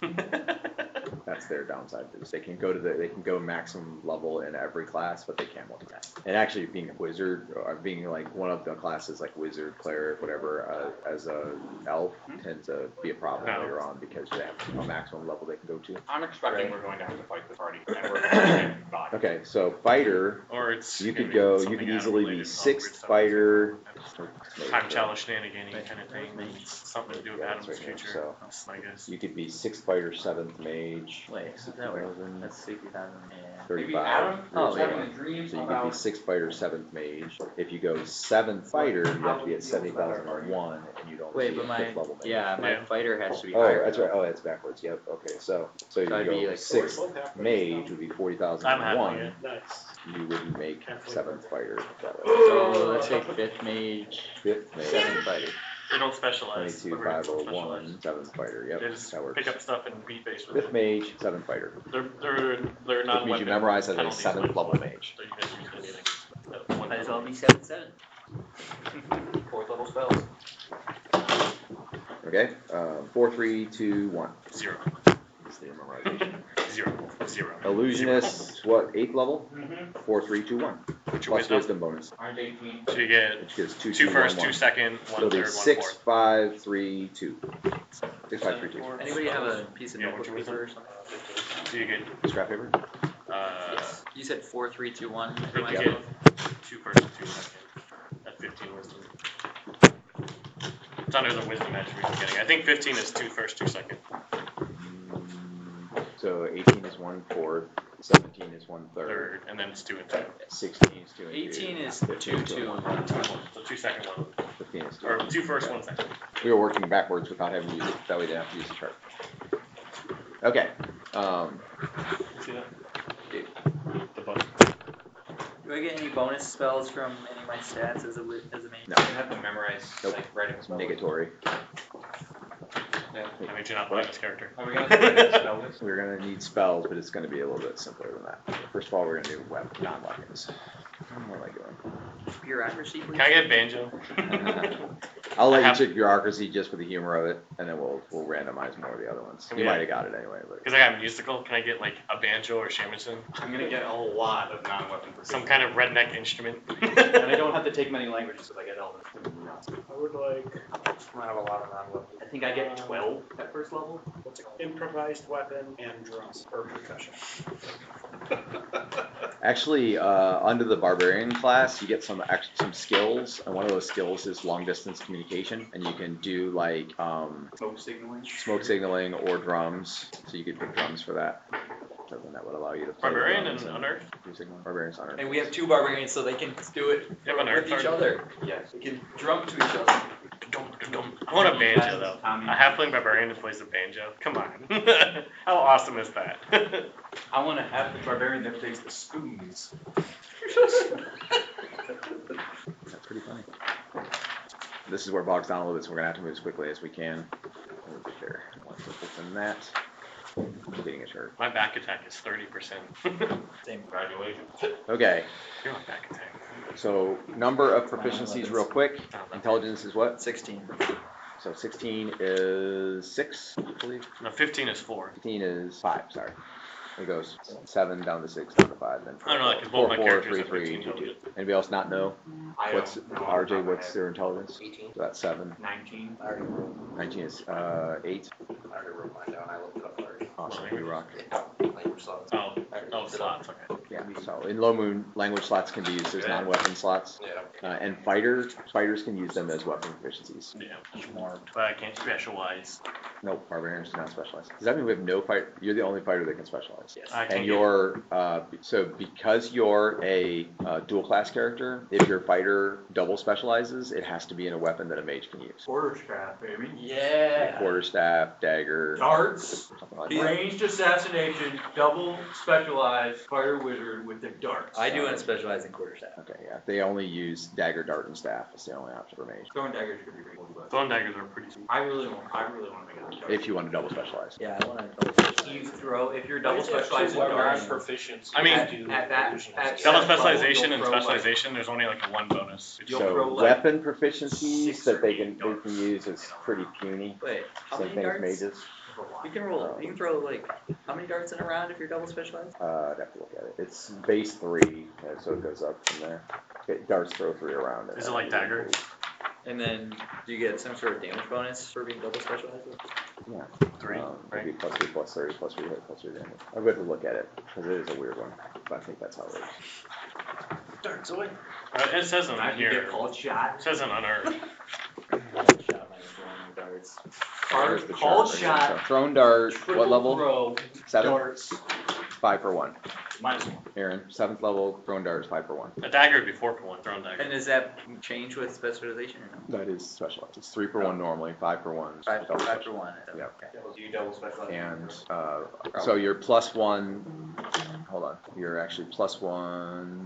That's their downside. Is they can go maximum level in every class, but they can't multi-class. And actually, being a wizard or being like one of the classes like wizard, cleric, whatever, as a elf tends to be a problem No. later on because they have a maximum level they can go to. I'm expecting we're going to have to fight the party, and we're going to get bodied. Okay, so fighter, Or it's you gonna could be go. You something could easily be unrelated, 6th weird stuff. fighter. Time challenge shenanigan kind of thing. Something to do with Yeah, that's Adam's right here, future. so. That's my guess. You could be 6th fighter, 7th mage. Wait, how's that work? 11, That's 60,000. Yeah. 35. Oh, yeah. So you could be 6th fighter, 7th mage. If you go 7th fighter, you have to be at 70,001, and you don't Wait, be but a my 5th level mage. Yeah. fighter has to be Oh, higher. that's right. Oh, that's backwards. Yep. Okay. So you I'd be go like 6th mage would be I'm 40,001. happy. Nice. You wouldn't make 7th fighter that way. So let's take 5th mage, 5th mage, 7th fighter. They don't specialize. 22,501, 7th fighter. They Yep, just that works. pick up stuff and beat base with 5th it. mage, 7th fighter. They're not. Which means you memorize as a 7th level mage. So you guys use anything. Might as well be 7/7. 4th level spells. Okay. 4, 3, 2, 1. 0. It's the memorization. 0. Illusionist, what? 8th level? Mm-hmm. 4, 3, 2, 1. What's your Plus wisdom? wisdom bonus, Aren't 18. So you get which gives 2, 2 first, 1, 2 second, So 1 it'll be third, 1 6, fourth. 5, 3, 2. 6, 5, 3, 2. Anybody have a piece of Yeah, notebook what's your paper or something? So you get Scrap paper? You said 4, 3, 2, 1. you Am I get close? 2 first, 2 second. At 15 wisdom. It's under the wisdom attribute I'm getting. I think 15 is 2 first, 2 second. So 18 is 1/4, 17 is 1/3, Third, and then it's 2 and 2. 16 is 2 and 2. 18 is 15 2, 2, and 1, 2. So 2 second, 1. 15 is 2. Or 2 first, 1 second. We were working backwards without having to use it. That way they didn't have to use the chart. Okay. See that? The button. Do I get any bonus spells from any of my stats as a mage? No. I have to memorize Nope. like writing It's spells. negatory. That means you're not playing this character. Are we gonna play this spell list? We're gonna need spells, but it's gonna be a little bit simpler than that. First of all, we're gonna do non-weapons. What am I doing? Bureaucracy, please. Can I get banjo? I'll let I you have- check bureaucracy just for the humor of it, and then we'll randomize more of the other ones. You Yeah. might have got it anyway, but Because I got musical, can I get like a banjo or shamisen? I'm going to get a lot of non-weapon Some kind of redneck instrument? And I don't have to take many languages because I get Elven. I would like. I have a lot of non-weapon. I think I get 12 at first level. What's it called? Improvised weapon and drums or percussion. actually, under the barbarian class, you get some skills, and one of those skills is long distance communication, and you can do like Smoke signaling. smoke signaling or drums. So you could pick drums for that. So then that would allow you to play Barbarian drums and Unearth? do signaling. Barbarian's Unearth. And we have 2 barbarians, so they can do it You have Unearth with each card? other. Yes. We can drum to each other. I want a banjo though. A halfling barbarian who plays the banjo. Come on. How awesome is that? I want to have the barbarian that plays the spoons. That's pretty funny. This is where it bogs down a little bit, so we're gonna have to move as quickly as we can. Over here. Let's open that. I'm getting a shirt. My back attack is 30%. Same. Graduation. Okay, You're on back attack. so number of proficiencies real quick. Intelligence is what? 16. So 16 is 6, I believe. No, 15 is 4. 15 is 5, sorry. It goes 7 down to 6, down to 5, then 4. I don't know, like, 4, both my 4, characters 3, have 3, 15 2, 2. total. Anybody else not know? I What's don't know. RJ? What's their intelligence? 18. So that's 7. 19. I already rolled. 19 is 8. I already wrote mine down. I looked it up already. Awesome. You rock. Language slots. Oh, slots, okay. Yeah. So in Low Moon, language slots can be used as non-weapon slots, Yeah. and fighters can use them as weapon proficiencies. Yeah. But I can't specialize. No, barbarians do not specialize. Does that mean we have no fight? You're the only fighter that can specialize. Yes. I can't And you're so because you're a dual class character, if your fighter double specializes, it has to be in a weapon that a mage can use. Quarterstaff, baby. Yeah. Quarterstaff, dagger, Darts. something like that. Ranged assassination, double specialized fighter wizard with the darts. I do want to specialize in quarterstaff. Okay, yeah. They only use dagger, dart, and staff. It's the only option for mage. Throwing daggers could be pretty cool, but Throwing daggers are pretty sweet. I really want to make it. If you want to double specialize. Yeah, I want to. You throw if you're double Double specialized in darts. proficiency. I mean, at Double level, specialization you'll and throw, like- specialization, there's only like a 1 bonus. You'll So throw, like, weapon proficiencies 6 that or they 8 can darts. use is pretty puny. Wait, how Same many thing darts? as mages. You can roll. You can throw like how many darts in a round if you're double specialized? I'd have to look at it. It's base 3, so it goes up from there. Okay, darts throw 3 around. Is it like dagger? And then do you get some sort of damage bonus for being double specialized? Yeah. 3, right? Maybe plus 3, plus 30, plus 3 hit, plus 3 damage. I'd have to look at it, because it is a weird one. But I think that's how it works. Darts away. It says on I can get here. called shot. It says on unearthed. Shot my throwing darts. There's the Called chart right shot. here. So thrown dart, what Triple level? throw, 7? darts. 5 for 1. Minus 1. Aaron, 7th level, thrown dart is 5 for 1. A dagger would be 4 for 1. Thrown dagger. And does that change with specialization or no? That is specialized. It's 3 for 1 normally, 5 for 1. Five for one. Yeah. Okay. Do you double specialize? And so you're plus 1. Hold on. You're actually plus 1.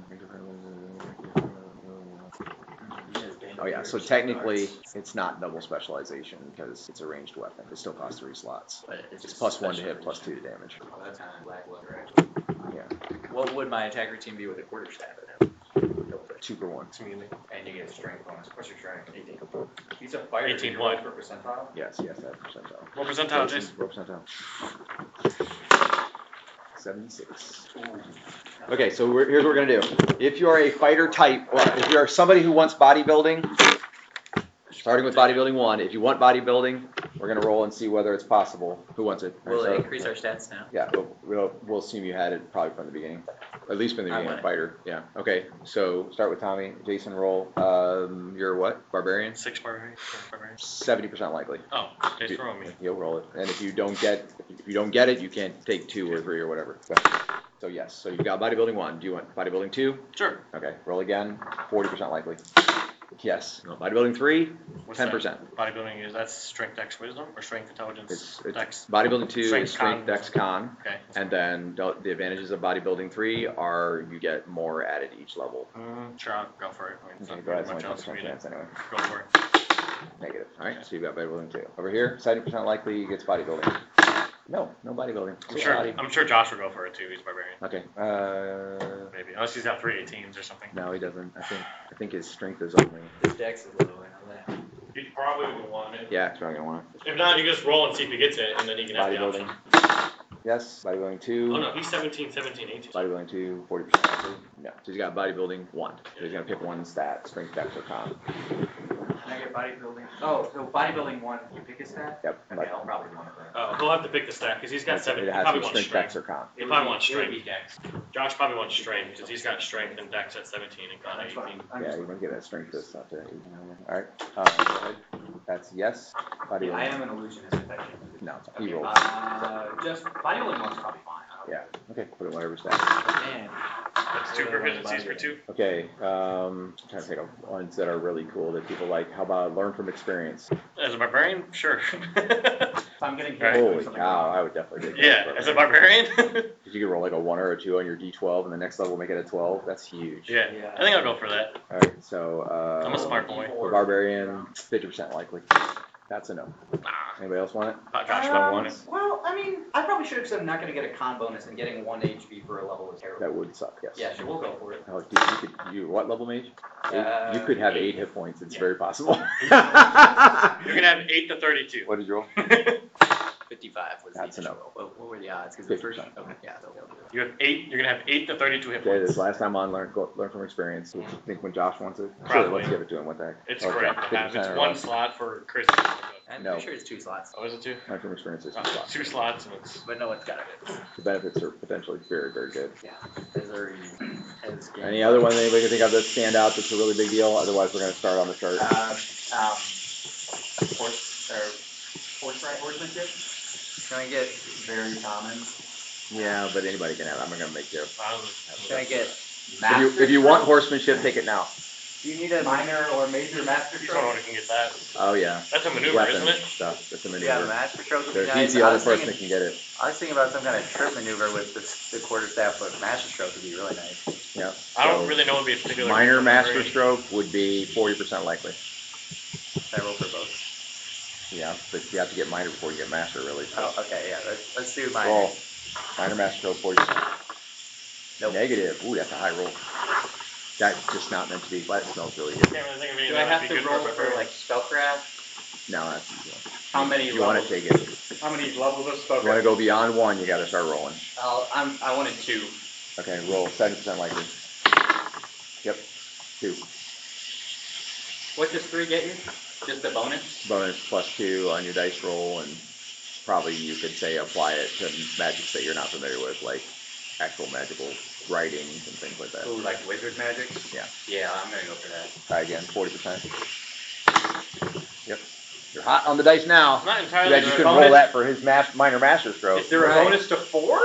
Oh yeah. So technically, it's not double specialization because it's a ranged weapon. It still costs 3 slots. But It's plus 1 to hit, plus 2 to damage. Oh, that's kind of lackluster, actually. Yeah. What would my attack routine be with a quarterstaff? 2 for 1. It's melee. And you get a strength bonus. What's your strength? 18. He's a fighter. 18 Did you what? roll for percentile? Yes. Yes. That percentile. What percentile, Jason? What percentile? 76. Okay, so here's what we're gonna do. If you're a fighter type, well, if you're somebody who wants bodybuilding, starting with bodybuilding 1, if you want bodybuilding, we're gonna roll and see whether it's possible. Who wants it? Will So- it increase our stats now? Yeah, we'll assume you had it probably from the beginning, at least from the I beginning. want it. Fighter, yeah. Okay, so start with Tommy. Jason, roll. You're what? Barbarian. 6 barbarian. 70% likely. Oh, they throw me. You'll roll it, and if you don't get it, you can't take 2 or 3 or whatever. So yes, so you've got bodybuilding 1. Do you want bodybuilding 2? Sure. Okay, roll again. 40% likely. Yes. No, bodybuilding 3. What's 10%. that? Bodybuilding that's strength, dex, wisdom, or strength, intelligence, It's dex. bodybuilding 2 Strength, is strength, con. dex, con, Okay. and then the advantages of bodybuilding 3 are you get more added each level. Sure, I'll go for it. I mean, it's Okay, not go ahead. really It's much else for only me 10% to chance anyway. go for it. Negative. All right, so you've got bodybuilding 2. Over here, 70% likely gets bodybuilding. No bodybuilding. I'm sure Josh will go for it too. He's a barbarian. Okay. Maybe. Unless he's got 3 18s or something. No, he doesn't. I think his strength is only. His dex is low, I know that. He probably would want it. Yeah, he's probably gonna want If not, you just roll and see if he gets it, and then he can have the bodybuilding. option. Yes, bodybuilding 2. Oh no, he's 17, 17, 18. Bodybuilding 2, 40% likely. No. So he's got bodybuilding 1. So he's gonna pick one stat, strength, dex, or con. Can I get bodybuilding? Oh, so bodybuilding 1, you pick a stat? Yep. Okay, I'll probably want it. He'll have to pick the stat because he's got 7. It He has to probably be wants strength, strength. dex, or con. He probably wants It would be strength. dex. Josh probably wants strength because he's got strength and dex at 17 and con at That's 18. fine. I'm Yeah, just- you want to get that strength to stuff to 18. All right. Go ahead. That's yes. Bodybuilding. I am an illusionist. If I can. No, he Okay, rolls. just bodybuilding 1's probably fine. Yeah. Okay. Put it whatever stat. Man, That's 2 proficiencies for 2. Okay, I'm trying to think of ones that are really cool that people like. How about learn from experience? As a barbarian, sure. I'm getting Right. Holy cow, I would definitely take that. Yeah, as a barbarian. Because you could roll like a 1 or a 2 on your D12, and the next level make it a 12. That's huge. Yeah, I think I'll go for that. All right, so I'm a smart boy. for barbarian, 50% likely. That's a no. Anybody else want it? Josh might want it. Well, I mean, I probably should have said I'm not going to get a con bonus, and getting 1 HP for a level is terrible. That would suck. Yes. Yeah, sure, we'll go for it. Oh, dude, you what level mage? You could have 8 hit points. It's very possible. You're gonna have 8 to 32. What did you roll? 55 was That's the enough. initial. What were the odds? Because the first. 50%. Okay, yeah, they'll do it. You have 8. You're gonna have 8 to 32 hit Okay, points. this last time on learn from experience. Do you think when Josh wants it? Sure, Probably. let's give it to him. What the heck? It's Oh, great to Josh, have. 50% It's or 1 less. slot for Chris. I'm No. pretty sure it's 2 slots. Oh, is it 2? Learn from experience is 2 Oh, slots. 2 slots, and it's. But no, it's got it. The benefits are potentially very, very good. Yeah. Has already. Any other one that anybody can think of that stand out that's a really big deal? Otherwise, we're going to start on the chart. Horsemanship. Can I get very common? Yeah, but anybody can have it. I'm going to make you. Can I get If you want horsemanship, take it now. Do you need a minor or major master You don't know stroke? if you can get that. Oh, yeah. That's a maneuver, Weapon isn't it? stuff. That's a Yeah, the maneuver. master stroke would be He's nice. the I other was person thinking- that can get it. I was thinking about some kind of trip maneuver with the quarterstaff, but master stroke would be really nice. Yeah. I don't So, really know what would be a particular. Minor master maneuver. stroke would be 40% likely. Can I roll for both? Yeah, but you have to get minor before you get master, really. So. Oh, okay, yeah. Let's do minor. Roll. Minor master stroke, 40%. Nope. Negative. Ooh, that's a high roll. That's just not meant to be, but it smells really good. Can't really think of anything Do I that have would to be good roll for a for barbarian. like spellcraft? No, that's easy. How many You want to levels? take it. How many levels of If you want to spellcraft? go beyond 1, you got to start rolling. I wanted 2. Okay, roll 70% likely. Yep, 2. What does 3 get you? Just a bonus? Bonus +2 on your dice roll, and probably you could say apply it to magics that you're not familiar with, like actual magical writings and things like that. Ooh, like wizard magic? Yeah. Yeah, I'm gonna go for that. Again, 40%. Yep. You're hot on the dice now. I'm not Too entirely bad you sure. couldn't roll that for his minor master stroke. Is there a bonus to 4?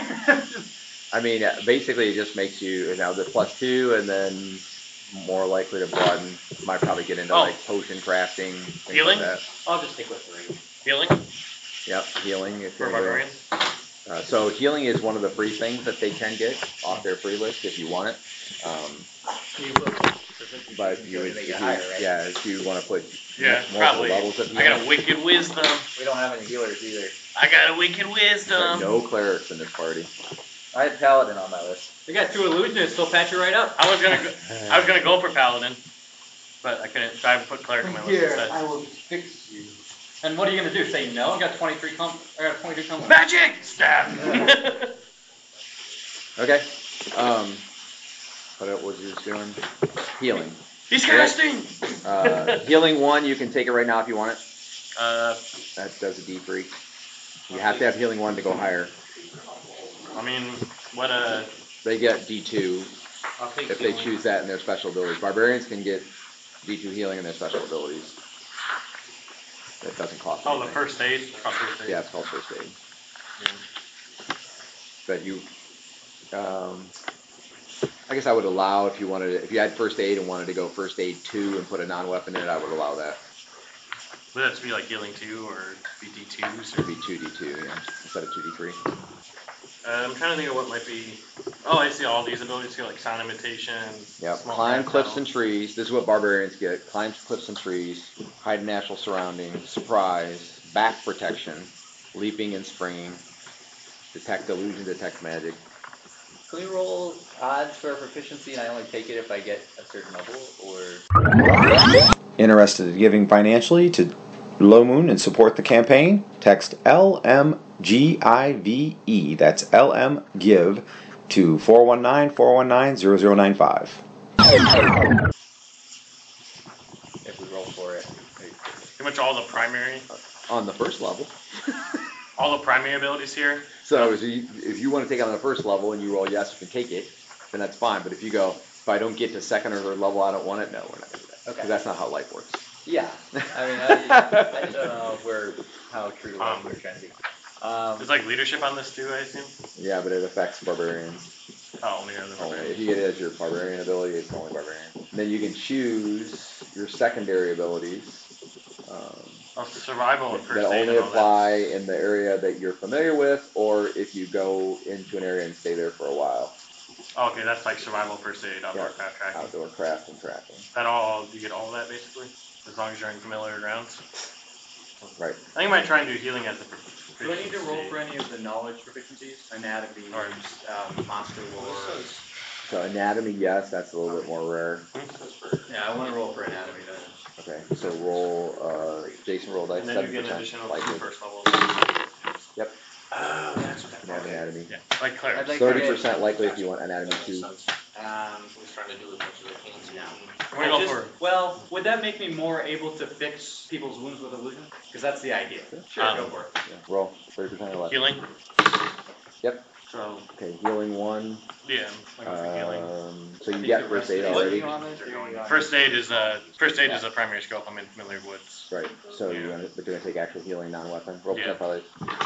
I mean, basically, it just makes you now the +2, and then more likely to broaden. Might probably get into Oh. like potion crafting, things Healing? like that. I'll just stick with 3. Healing Yep, healing. If for you're barbarian. so healing is one of the free things that they can get off their free list if you want it. You will. But you would, They if get you, higher, right? yeah, if you want to put Yeah, multiple probably. levels of I healing. got a wicked wisdom. We don't have any healers either. I got a wicked There are wisdom. no clerics in this party. I had paladin on my list. We got 2 illusionists, they'll patch you right up. I was gonna go for paladin, but I couldn't. So I put cleric on my list instead. will fix you. And what are you gonna do? Say no? I got 22 combo. Magic stab. Okay. What was you doing? Healing. He's casting. Healing 1, you can take it right now if you want it. Uh, That does a D3. You have to have healing 1 to go higher. I mean, what They get D2 I'll take if they choose that in their special abilities. Barbarians can get D2 healing in their special abilities. It doesn't cost Oh, the anything. first aid. It's called first aid. Yeah, it's called first aid. But you, I guess I would allow if you wanted, if you had first aid and wanted to go first aid 2 and put a non-weapon in it, I would allow that. Would that be like healing 2 or BD2s? It'd be 2D2, yeah, instead of 2D3. I'm trying to think of what might be. Oh, I see all these abilities here, like sound imitation. Yep, small climb tactile. cliffs and trees. This is what barbarians get. Climb cliffs and trees, hide in natural surroundings, surprise, back protection, leaping and springing, detect illusion, detect magic. Can we roll odds for proficiency and I only take it if I get a certain level, or? Interested in giving financially to Low Moon and support the campaign? Text LMGIVE, that's LM Give, to 419-419-0095. If we roll for it. Pretty much all the primary, On the first level. all the primary abilities here. So if you want to take it on the first level and you roll yes, you can take it, then that's fine. But if you go, if I don't get to second or third level, I don't want it, no, we're not going to do that. Okay. Because that's not how life works. Yeah. I mean, I just don't know if how true we're trying to be. There's like leadership on this too, I assume. Yeah, but it affects barbarians. Oh, only other Only. barbarian. If you get it as your barbarian ability, it's only barbarian. And then you can choose your secondary abilities. Oh, survival and first That aid only and all apply that. in the area that you're familiar with, or if you go into an area and stay there for a while. Oh, okay, that's like survival, first aid, outdoor Yeah. craft tracking. Outdoor craft and tracking. That all, you get all of that basically? As long as you're in familiar grounds? Right. I think I might try and do healing as a proficiency. Do I need to roll for any of the knowledge proficiencies? Anatomy, Or monster lore. So anatomy, yes, that's a little bit more rare. Yeah, I want to roll for anatomy then. Okay, so roll, Jason roll dice, And then you get 7% an additional 2 likely. first levels. Yep. Oh, that's what You have anatomy. Yeah, like clerics. I'd like to get- 30% likely if you want anatomy 2. I'm just trying to do as much as I can now. We're gonna go for Well, would that make me more able to fix people's wounds with illusion? Because that's the idea. Sure, go for it. Yeah, roll 30% or less. healing. Yep. So, Okay, healing 1. yeah, I'm going for healing. So you get first aid What already. you on this? You're going on. First aid is a primary skill if I'm in familiar woods. Right, so you're gonna take actual healing non-weapon. Roll Yeah. probably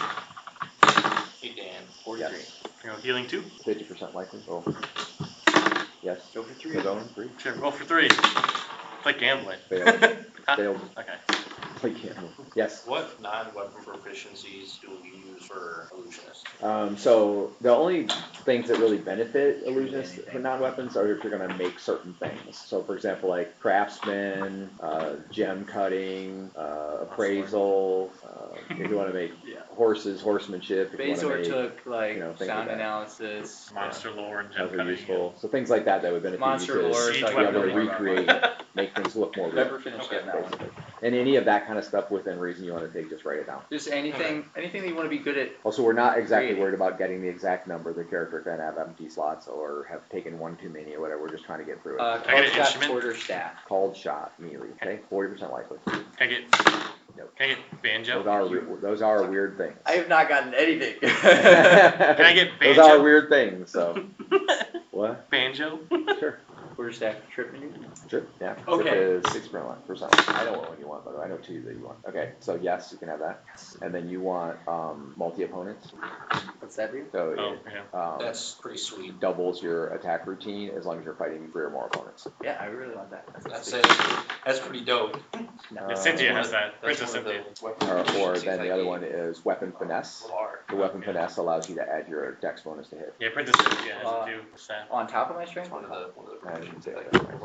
Hey, Dan. 43. yes. You know, healing 2. 50% likely. Roll. Yes. Go for 3. Still going? 3. Sure, roll for 3. It's like gambling. Failed. Huh? Failed. Okay. Like gambling. Yes. What non-weapon proficiencies do we use for illusionists? So the only things that really benefit illusionists for non-weapons are if you're going to make certain things. So for example, like craftsman, gem cutting, appraisal. If you want to make horses, horsemanship. If you want to Bazor make, took like you know, things sound like that. analysis, Monster lore and gem Those are cutting. useful. So things like that would benefit monster you lore. Siege so I to be able to weaponry. recreate, make things look more real. Never finished getting that one. And any of that kind of stuff within reason you want to take, just write it down. Just anything that you want to be good at. Also, we're not exactly Creating. worried about getting the exact number. The character can have empty slots or have taken one too many or whatever. We're just trying to get through it. I get Called an shot, instrument? quarter staff. Called shot, melee. Okay, 40% likely. Can I get, Nope. can I get banjo? Those are weird things. I have not gotten anything. Can I get Those banjo? are weird things. So what? Banjo? Sure. Quarter staff tripping. Sure. Yeah. Okay. Trip is 6%. I know what one you want, by the way. I know 2 that you want. Okay. So yes, you can have that. And then you want multi-opponents. What's that do? So Oh, it yeah. That's pretty sweet. doubles your attack routine as long as you're fighting 3 or more opponents. Yeah, I really want that. That's pretty dope. Yeah, Cynthia has that. That's Princess one of Cynthia. the weapon Or proficiencies then I the other gave. one is weapon finesse. The weapon finesse allows you to add your dex bonus to hit. Yeah, Princess Cynthia has it too. Staff. On top of my strength? It's one of the I shouldn't say like, that.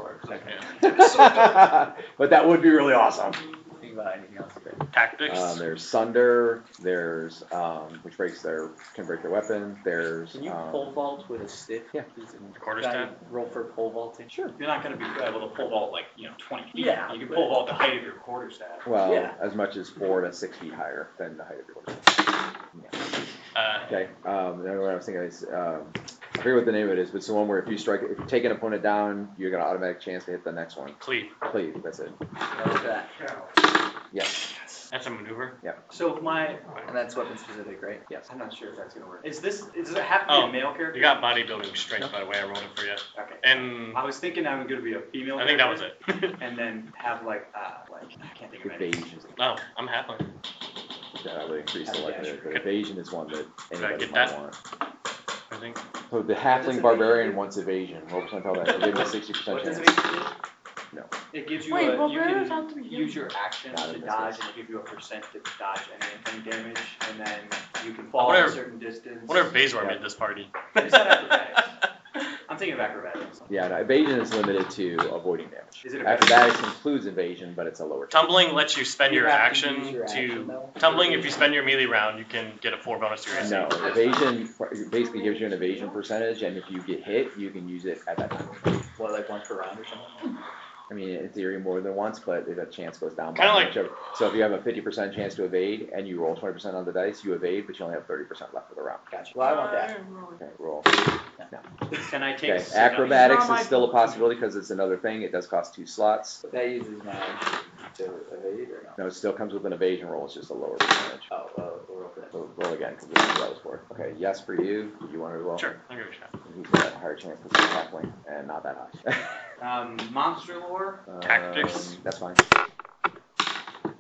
Yeah. But that would be really awesome. Think about anything else. Tactics. There's Sunder. There's which can break their weapon. There's Can you pole vault with a stick? Yeah. Quarter Can I staff. roll for pole vaulting? Sure. You're not going to be able to pole vault like 20 feet. Yeah, You can but- pole vault the height of your quarterstaff. well Yeah. as much as 4 to 6 feet higher than the height of your horse. Okay. Another one I was thinking is I forget what the name of it is, but it's the one where if you take an opponent down, you're got an automatic chance to hit the next one. Cleave. Please, that's it. What's that? Yes. That's a maneuver. So And that's weapon specific, right? Yes. I'm not sure if that's going to work. Does it have to be Oh, a male character? You got bodybuilding strength, by the way. I rolled it for you. Okay. And I was thinking I was going to be a female I think that was character. it. And then have I can't think of it. Evasion. Oh, I'm halfling. That would increase the Yeah, likelihood. sure. But evasion is one that anybody get might that? want. I think. So the halfling barbarian wants evasion. What percentile that? Give him a 60% What does chance. it mean? No. It gives you Wait, you barbarians can have to be use your action Not to in this dodge, case. and it gives you a percent to dodge any damage, and then you can fall wonder- a certain distance. Wonder if Bazor Yeah. made this party. It's not acrobatics. I'm thinking of acrobatics. Yeah, no, evasion is limited to avoiding damage. Is it Acrobatics includes evasion, but it's a lower. Tumbling lets you spend You your have to action use your action, to. though? Tumbling, if you spend your melee round, you can get a 4 bonus to your AC. No, evasion basically gives you an evasion percentage, and if you get hit, you can use it at that time. What, like once per round or something? I mean, in theory, more than once, but the chance goes down. Kinda like- whichever. So if you have a 50% chance to evade, and you roll 20% on the dice, you evade, but you only have 30% left for the round. Gotcha. Well, I want that. Okay, roll. Can I take? Okay, acrobatics is still a possibility because it's another thing. It does cost 2 slots. That uses my to evade or no? No, it still comes with an evasion roll. It's just a lower percentage. Oh, we'll roll for that. So roll again because this is what that was for. Okay, yes for you. You want it as well? Sure, I'll give it a shot. He's got a higher chance because he's halfling and not that high. Monster lore. Tactics? That's fine.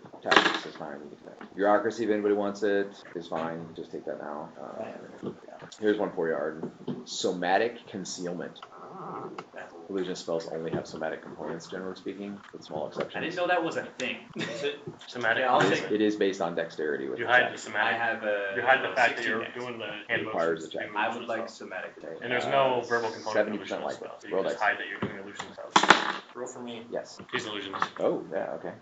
Tactics is fine. Bureaucracy, if anybody wants it, is fine. Just take that now. Here's one for you, Arden. Somatic concealment. Illusion spells only have somatic components, generally speaking, with small exceptions. I didn't know that was a thing. Is it somatic? Yeah, I'll It take is, it is based on dexterity with You the hide check. the I somatic. have a. You hide the fact that 16 you're dex. doing the hand Requires motions. a check. doing I illusion would like spells. somatic. And there's no verbal component. 70% to illusion likely. spells. Roll You just dice. hide that you're doing illusion spells. Roll for me. Yes. These illusions. Oh, yeah, okay.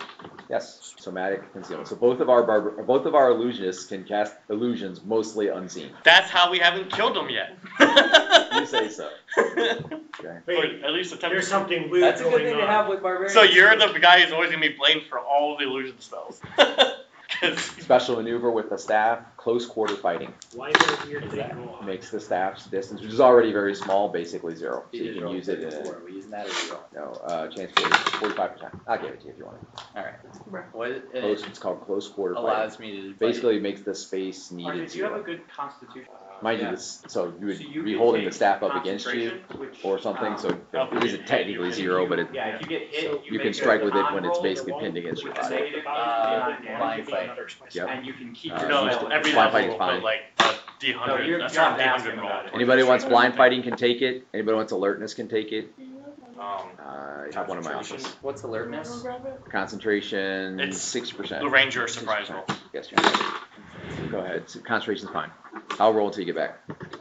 Yes, somatic concealment. So both of our illusionists can cast illusions mostly unseen. That's how we haven't killed them yet. You say so. Okay. Or at least attempt. There's something weird That's a good going thing to on. have with barbarians. So you're the guy who's always gonna be blamed for all the illusion spells. 'Cause Special maneuver with the staff, close quarter fighting. Why is there a weird thing going on? Makes the staff's distance, which is already very small, basically 0. So you can Zero. use it in Are we using that or 0? chance for 45%. I'll give it to you if you want it. Alright. What Close, it's called close quarter fighting. allows me to Basically makes the space Arden, needed do you have a 0. good constitution? Mind yeah. you, this, so you would So you be could holding the take staff up against you concentration, which, or something, so Oh, it isn't technically 0, but it, Yeah, if you get hit, you make can strike a with it con when it's roll basically the pinned against your with a body. negative blind fight. Yep. and you can keep Uh, your no, spell every Blind level fighting's will fine. put like a D100. No, you're That's not a asking D100 roll. about it. Anybody wants blind fighting can take it. Anybody wants alertness can take it. Um, You have one of my options. What's alertness? Concentration, It's 60%. Blue Ranger surprise roll. Yes, you're Go ahead. So concentration's fine. I'll roll until you get back.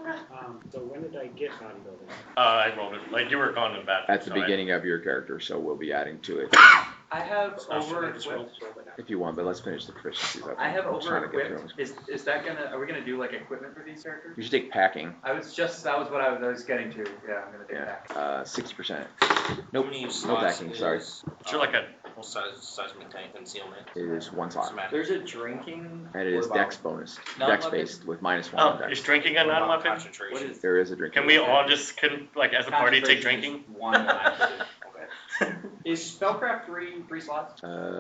So when did I get bodybuilding? I rolled it. Like you were gone in bad. At the so I- beginning of your character, so we'll be adding to it I have Oh, over Just roll equipped. it out. if you want, but let's finish the proficiencies up. I have I'm over trying to get through equipped. them. Is that gonna? Are we gonna do like equipment for these characters? You should take packing. That was what I was getting to. Yeah, I'm gonna take Yeah. that. 60%. How Nope. many No slots packing, sorry. is, You're like a What size maintain concealment? It is 1 slot. Somatic. There's a drinking. And it is water dex bottle. bonus. Non-weapon? Dex based with -1 on Oh, is dex. drinking a What about non-weapon? concentration? What is? There is a drink. Can we all just like as a party take Concentration drinking? is 1 and I put it. Okay. Is spellcraft three slots?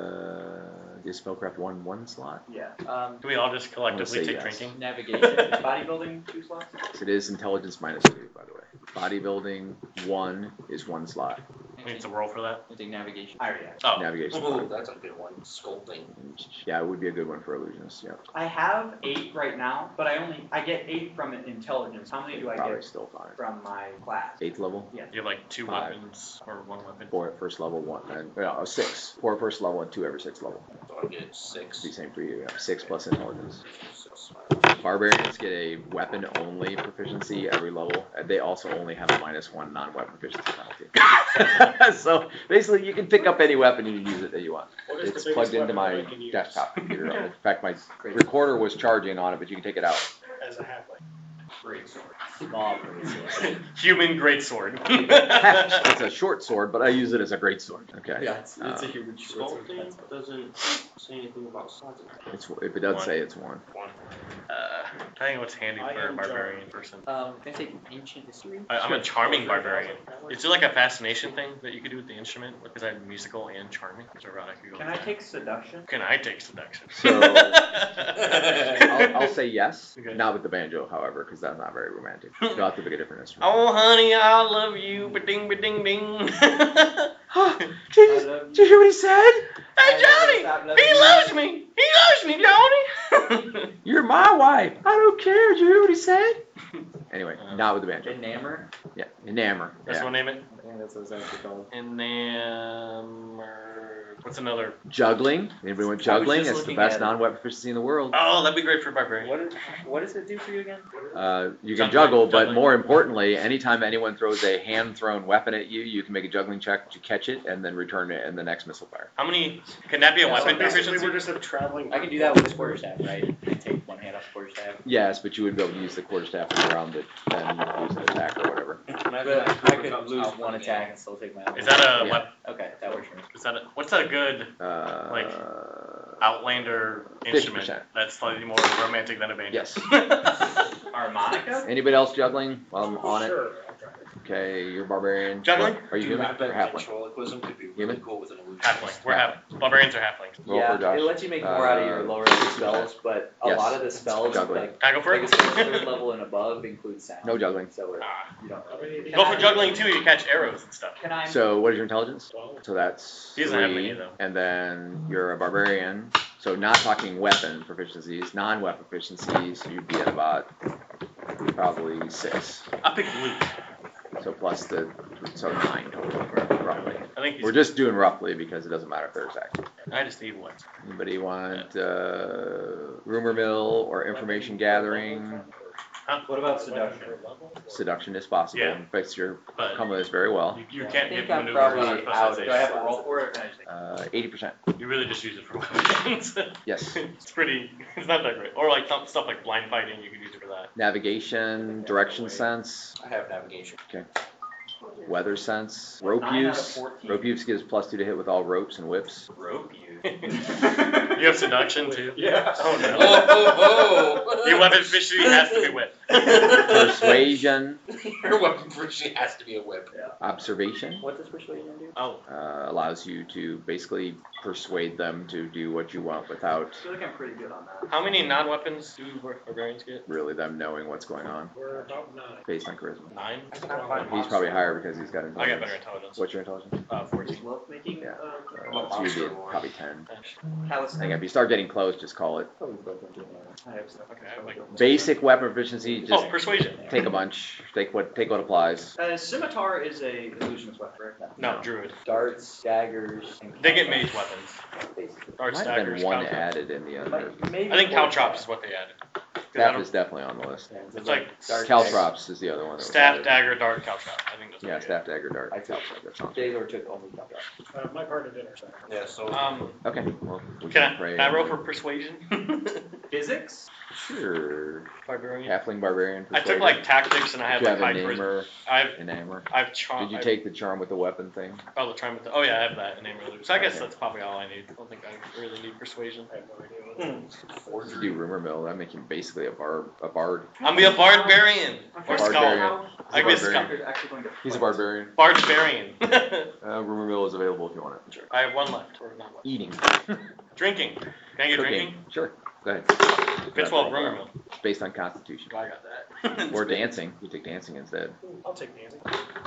Is spellcraft 1 slot? Yeah. Can we all just collectively say take yes. drinking? Navigation. Is bodybuilding 2 slots? So it is intelligence -2, by the way. Bodybuilding 1 is 1 slot. We need to roll for that. I think navigation. I already have. Oh, Navigation. Ooh, that's a good one. Sculpting. Yeah, it would be a good one for illusionists. Yeah, I have 8 right now, but I get 8 from intelligence. How many do I probably get still fine. from my class? 8th level. you have like 2 5. weapons or 1 weapon. 4 at first level, 1 and 6. 4 at first level and 2 every 6th level. So I get 6. Be same for you. Yeah. 6 plus intelligence. 6. Barbarians get a weapon only proficiency every level. And they also only have a -1 non-weapon proficiency penalty. So basically, you can pick up any weapon and use it that you want. What is It's the plugged biggest into weapon my that I can use desktop computer. In fact, my recorder was charging on it, but you can take it out. as a halfling? Great sword. Small bracelets. Human greatsword. It's a short sword, but I use it as a great sword. Okay. Yeah, it's a human sword. Sculpting doesn't say anything about slots. If it does 1. say it's 1. I think what's handy I for a am barbarian person. Can I take ancient history? I'm a charming barbarian. Is there like a fascination thing that you could do with the instrument? Because I'm musical and charming. Is there a route I could go? Can I take seduction? Can I take seduction? So I'll say yes. Okay. Not with the banjo, however, because that's not very romantic. You'll have to pick a different instrument. Oh, honey, I love you, ba-ding, ba-ding, ding. Did you hear what he said? Hey, Johnny, he loves me. He loves me, Johnny. You're my wife. I don't care. Did you hear what he said? Anyway, not with the banjo. Enamor? Yeah, enamor. That's Yeah. what name it. I think that's what it's actually called. Enamor. What's another? Juggling. Anybody want juggling? just It's the looking best at it. non-weapon proficiency in the world. Oh, that'd be great for barbarian. What does it do for you again? You can Juggling, juggle, but juggling. more importantly, anytime anyone throws a hand-thrown weapon at you, you can make a juggling check to catch it and then return it in the next missile fire. How many? Can that be a Yeah, weapon So basically, proficiency? we're just a traveling. I can do that with the quarterstaff, right? I take one hand off the quarterstaff. Yes, but you would be able to use the quarterstaff around it, then use an attack or whatever. But I could lose one attack and still take my other. Is that a Yeah. weapon? Okay, that works for me. Is that a, what's a good Like, Outlander instrument 50%. that's slightly more romantic than a banjo? Yes. Harmonica? Anybody else juggling while I'm on it? Sure. Okay, you're barbarian. Juggling? Are you human or halfling? Ventriloquism could be really Human? cool with an illusion. Halfling. We're halfling. Barbarians are halflings. Roll for Josh. it lets you make more out of your lower level spells, but a Yes. lot of the spells, Juggling. like Can I go for like it? especially third level and above, include sound. No juggling. So it, Ah. you don't. Go for juggling too. You catch arrows and stuff. Can I? So what is your intelligence? So that's He doesn't have 3, any, though. and then you're a barbarian. So not talking weapon proficiencies, non-weapon proficiencies, you'd be at about Probably 6. I picked Luke. So plus so 9 total, roughly. I think We're just doing roughly because it doesn't matter if they're exact. I just need one. Anybody want rumor mill or information gathering? What about seduction? Seduction is possible. Yeah. Fits your But compass very well. you I can't think get I'm maneuver probably or out. Do I specialization. have to roll for it or can I just take 80%. You really just use it for weapons. Yes. It's pretty. It's not that great. Or like stuff like blind fighting, you can use it for that. Navigation, direction sense, I have navigation. weather sense, rope 9 out of use. 14. Rope use gives +2 to hit with all ropes and whips. Rope you. You have seduction too. Yeah. Oh no. Oh, Your weapon officially has to be whip. Persuasion, Your weapon virtually has to be a whip. observation. What does persuasion do? Oh. Allows you to basically persuade them to do what you want without I feel like I'm pretty good on that. How many non-weapons do barbarians get? really them knowing what's going on We're about 9. based on charisma. 9. He's probably higher because he's got I intelligence. got better intelligence. What's your intelligence? 14. Love making Yeah. I'm a It's usually monster. probably 10. calisthenics. Like if you start getting close, just call it. I have stuff. Okay, I have like. Basic weapon proficiency, just Oh, persuasion. take a bunch. Take what applies. Scimitar is a illusionist weapon, right? No, druid. Darts, daggers, and They get mage weapons. basically. Darts, Might have been daggers, one caltrops. added in the other. Maybe I think more caltrops is what they added. 'Cause I That don't- is definitely on the list. It's like darts, Caltrops is the other one. That was staff, added. dagger, dart, caltrop. I think that's what Yeah, they staff, dagger, dart. I took- Caltrop, that sounds Days or took only caltrops. My partner did our second. Yeah, so added. Okay, well, we Can pray. I roll for persuasion? Physics? Sure. Barbarian. Halfling barbarian. I took persuasion. like tactics and I had Did you like have high a charisma. namer? I've Enamer. I've charm. Did you take the charm with the weapon thing? Oh, the charm with the. Oh yeah, I have that in name earlier. So I guess that's probably all I need. I don't think I really need persuasion. I have no idea what it is. You do rumor mill. That make him basically a bard. I'm be a barbarian or skull. Barbarian. I guess Barbarian. He's a barbarian. Barbarian. Rumor mill is available if you want it. I have one left or not left. Eating. Drinking. Can I get Cooking. drinking? Sure. Go ahead. Fit 12 rumor mill. Based on constitution. I got that. Or dancing. You take dancing instead. I'll take dancing.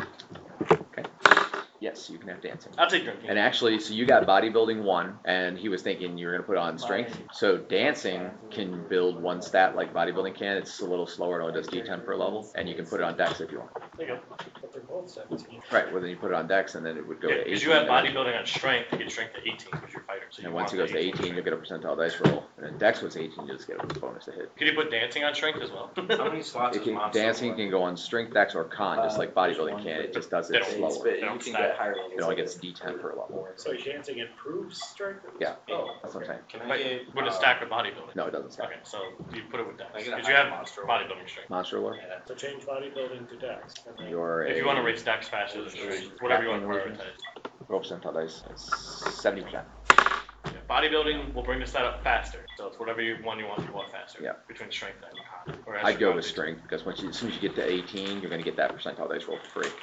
Okay. Yes, you can have dancing. I'll take drinking. And actually, so you got bodybuilding 1, and he was thinking you were going to put on strength. So dancing can build 1 stat like bodybuilding can. It's a little slower. It only does D10 per level, and you can put it on dex if you want. There you go. But they're both 17. Right. Well, then you put it on dex, and then it would go Yeah, to 18. because you have bodybuilding on strength, you get strength to 18 because you're a fighter. So And you once it want goes to 18, you'll get a percentile dice roll. And then dex was 18, you just get a bonus to hit. Could you put dancing on strength as well? how many slots It is can, monster? dancing can go on strength, dex, or con, just like bodybuilding can. It just does it They don't- slower. But you Don't can stack. get higher levels. It only gets D10 per level. So dancing improves strength? Yeah. Oh, That's what I'm saying. Can I But get, would it stack with bodybuilding? No, it doesn't stack. Okay, so you put it with dex. I get a Because you high have monster. bodybuilding strength. Monster lore? Yeah. so change bodybuilding to dex. And then- You're If you want to raise dex faster, whatever you want to prioritize. roll percentile dice. It's 70%. Yeah, bodybuilding will bring the stat up faster. So it's whatever one you want to go up faster. Yeah. Between strength and con. Or as I'd you go with strength because as soon as you get to 18, you're going to get that percentile dice roll for free.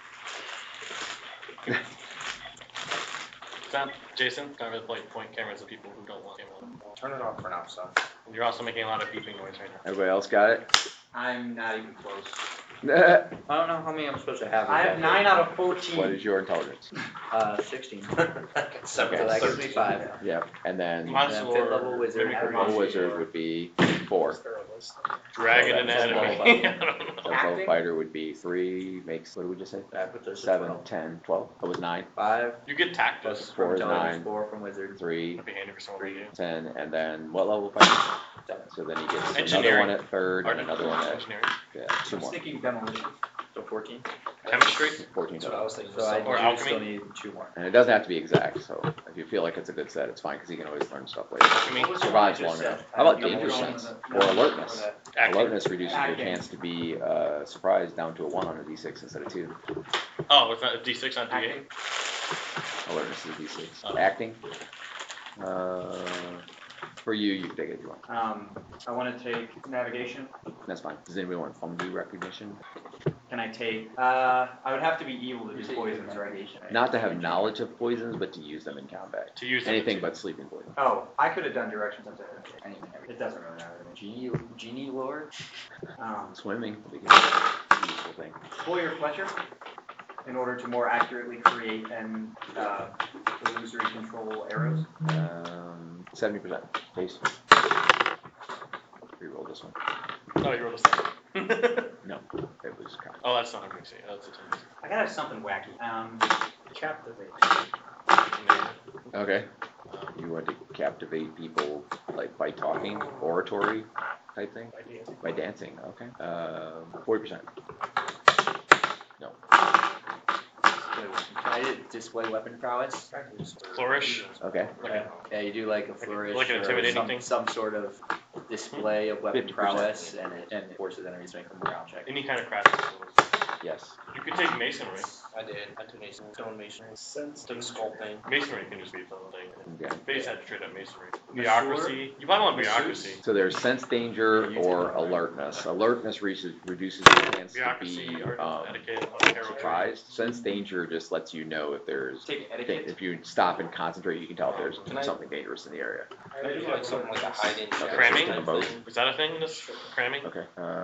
It's not, Jason, it's not really point cameras of people who don't want camera. Turn it off for now, son. You're also making a lot of beeping noise right now. Everybody else got it? I'm not even close. What I don't know how many I'm supposed to have. I have 9 out of 14. is your intelligence? 16. Seven. So that gives me 5. Yeah, and then Monster And then fifth level Lord, wizard. Mimic roll Wizard, wizard would be 4. Scurrilous. Dragon That's Anatomy. all I don't know. Level fighter would be 3, makes, what did we just say? I put those 7, 10, 12. That was 9. 5 You get plus tactus. 4 from is intelligence, 9. 4 from wizard. 3, That'd be handy for someone like you. 10, and then what level fighter? 7. So then he gets another Engineering. one at 3rd and another one at, Engineering. yeah, 2 I was more. thinking demolition. So 14. Chemistry. 14 That's what I total. was thinking. So I Or do alchemy? still need 2 more. And it doesn't have to be exact, so if you feel like it's a good set, it's fine, because he can always learn stuff later. Alchemy. What was the one I Survives just long said? enough. How about I danger don't know sense the- or alertness? Acting. Alertness reduces your Acting. chance to be surprised down to a 1 on a d6 instead of 2. Oh, it's not a D6 on D8. Acting. Alertness is d6. Oh. Acting. For you, you can take it if you want. I want to take navigation. That's fine. Does anybody want fungi recognition? Can I take? I would have to be evil to do poisons, right? Not to have knowledge of poisons, but to use them in combat. To use them Anything to- but sleeping poison. Oh, I could have done directions up to anything. It doesn't really matter to me. Genie lore? Swimming. Useful thing. Boyer Fletcher, in order to more accurately create and illusory control arrows. 70%. Case. Reroll this one. Oh, you rolled a 7. No, it was cocked. Oh, that's not a mixie. That's a 10. I gotta have something wacky. Captivate. Okay. You want to captivate people like by talking, oratory type thing? By dancing, okay. 40%. No. I did display weapon prowess. Flourish. Okay. Yeah, you do like a flourish like an or intimidating thing? some sort of display of weapon 50%. prowess, and it forces enemies to make a morale check. Any kind of crafting skills. Yes. You could take masonry. I did. I took masonry. Stone masonry. Sense. Took sculpting. Masonry can just be its own thing. Okay. They just had straight up masonry. Masseur? Bureaucracy. You probably want bureaucracy. So there's sense danger or alertness. Alertness reduces your chance to Bureaucracy be or etiquette. surprised. Sense danger just lets you know if there's Take etiquette. if you stop and concentrate, you can tell if there's Can I- something dangerous in the area. Can I do like something like a hiding shadow Cramming? type thing? Is that a thing? This cramming? Okay.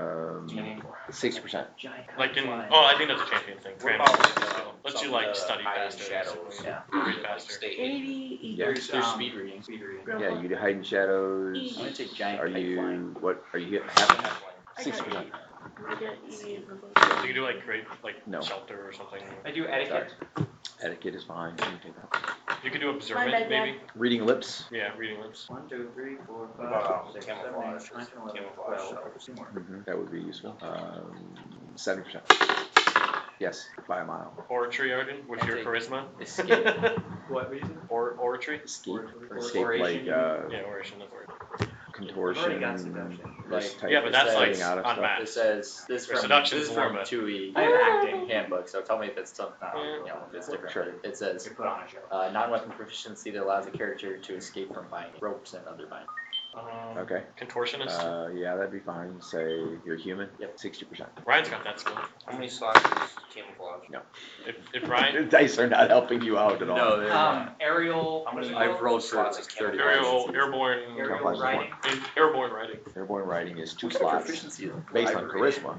60%. Like in I think that's a champion thing. What Cramming. about Lets you something like to study hide in faster. shadows? basically. Yeah. Read Like faster. state. 80. There's speed reading. Speed reading. Yeah, you do hide in shadows. I'm gonna take giant Are kite you flying. what? Are you I having got 60%? I got 80 of them. You can do like create like No. shelter or something. I do etiquette. Etiquette is fine. You can take that. You could do observant bad, maybe. Reading lips. Yeah, reading lips. 1, 2, 3, 4, Wow, 5, 6, 7, 8, 9, camouflage. 10, 11, Camouflage 12, 2 more. That would be useful. 70%. Yes, by a mile. Oratory, Arden, with your Take- charisma. Escape. What were you saying? Oratory. Escape. Or- Escape like Yeah, oration. That's word. contortion. got seduction. This Like- type Yeah, of but that's like getting out of stuff. unmatched. This says this Or from seduction this is is more from of a- 2E I have acting. handbook. So tell me if it's something. If it's different. Sure. It says You put on a show. non-weapon proficiency that allows a character to escape from binding, ropes and other binding. Okay. Contortionist. Yeah, that'd be fine. Say you're human. Yep. 60%. Ryan's got that skill. How many slots is camouflage? If Ryan, Dice are not helping you out at all. No, they're not. Aerial. I've rolled for slots is 30. airborne Camouflage is riding. airborne riding. Airborne riding is 2 What's your slots proficiency in based on library? charisma.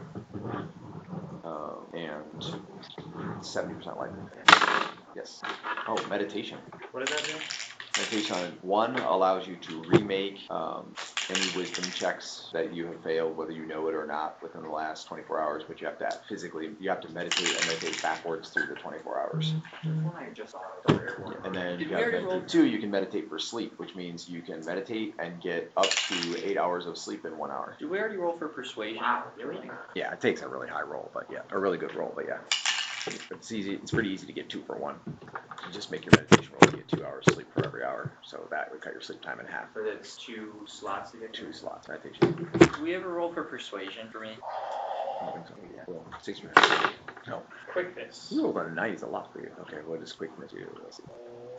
And 70% likely. Yes. Oh, meditation. What does that do? Meditation 1 allows you to remake any wisdom checks that you have failed, whether you know it or not, within the last 24 hours. But you have to you have to meditate and meditate backwards through the 24 hours. And then you have meditate 2, you can meditate for sleep, which means you can meditate and get up to 8 hours of sleep in 1 hour. Do we already roll for persuasion? Wow, really? Yeah, it takes a really high roll, but yeah, a really good roll, but yeah. It's easy. It's pretty easy to get 2 for 1. You just make your meditation roll. You get 2 hours sleep for every hour, so that would cut your sleep time in half. But it's 2 slots to get 2 slots meditation. Do we ever roll for persuasion for me? I don't think so. Yeah. Well, 60%. No. Quickness. You rolled on a 9 is a lot for you. Okay, what does quickness do? Let's see.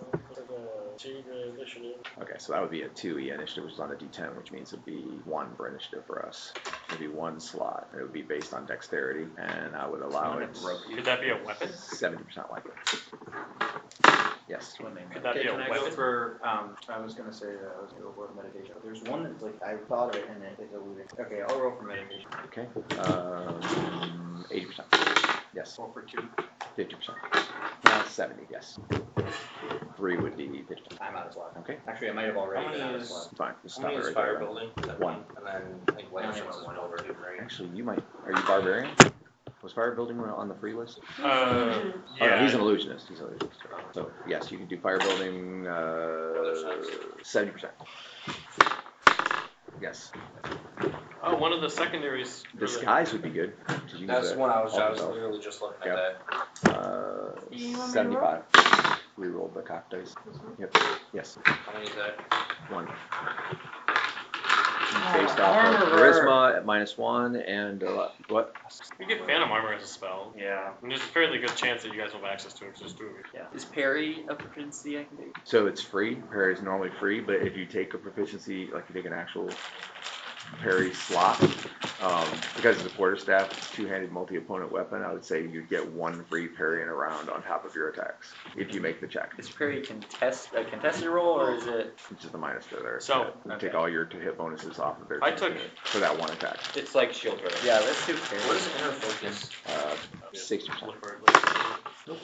Okay, so that would be a 2E initiative, which is on a D10, which means it'd be 1 for initiative for us. It'd be 1 slot. It would be based on dexterity, and I would allow it Could that be a weapon? 70% likely. Yes. Could that be a Can I go weapon? for, I was gonna say that I was gonna go for meditation. There's one that's like, I thought of it and then it eluded. Okay, I'll roll for meditation. Okay. 80%. Yes. Roll for 2. 50%. 70, yes. 3 would be 50%. I'm out of slot. Okay. Actually, I might have How already many been out of is slot. Fine. Just how stop many it is right fire there. building? That 1. And then I think I only Legends want is one over too, right? Actually, you might. Are you barbarian? Was fire building on the free list? Yeah. Oh, no, he's an illusionist. He's an illusionist. So yes, you can do fire building. 70%. Yes. Oh, one of the secondaries. for the- Disguise would be good. Did you That's use the one I was also? literally just looking at Yep. that. You want me to 75. Reroll the cock dice. Yep. Yes. How many is that? 1. Based off of charisma at -1 and what? You get Phantom Armor as a spell. Yeah. And there's a fairly good chance that you guys will have access to it, just do it. Yeah. Is parry a proficiency I can do? So it's free. Parry is normally free, but if you take a proficiency, like you take an actual parry slot, because it's a quarterstaff, two-handed multi-opponent weapon, I would say you'd get 1 free parry in a round on top of your attacks if you make the check. Is parry a contested roll or is it? It's just a minus to there. So- you take all your hit bonuses off of their I took- for that 1 attack. It's like shield parry. Yeah, let's do parry. What is inner focus? 60%. Look for it.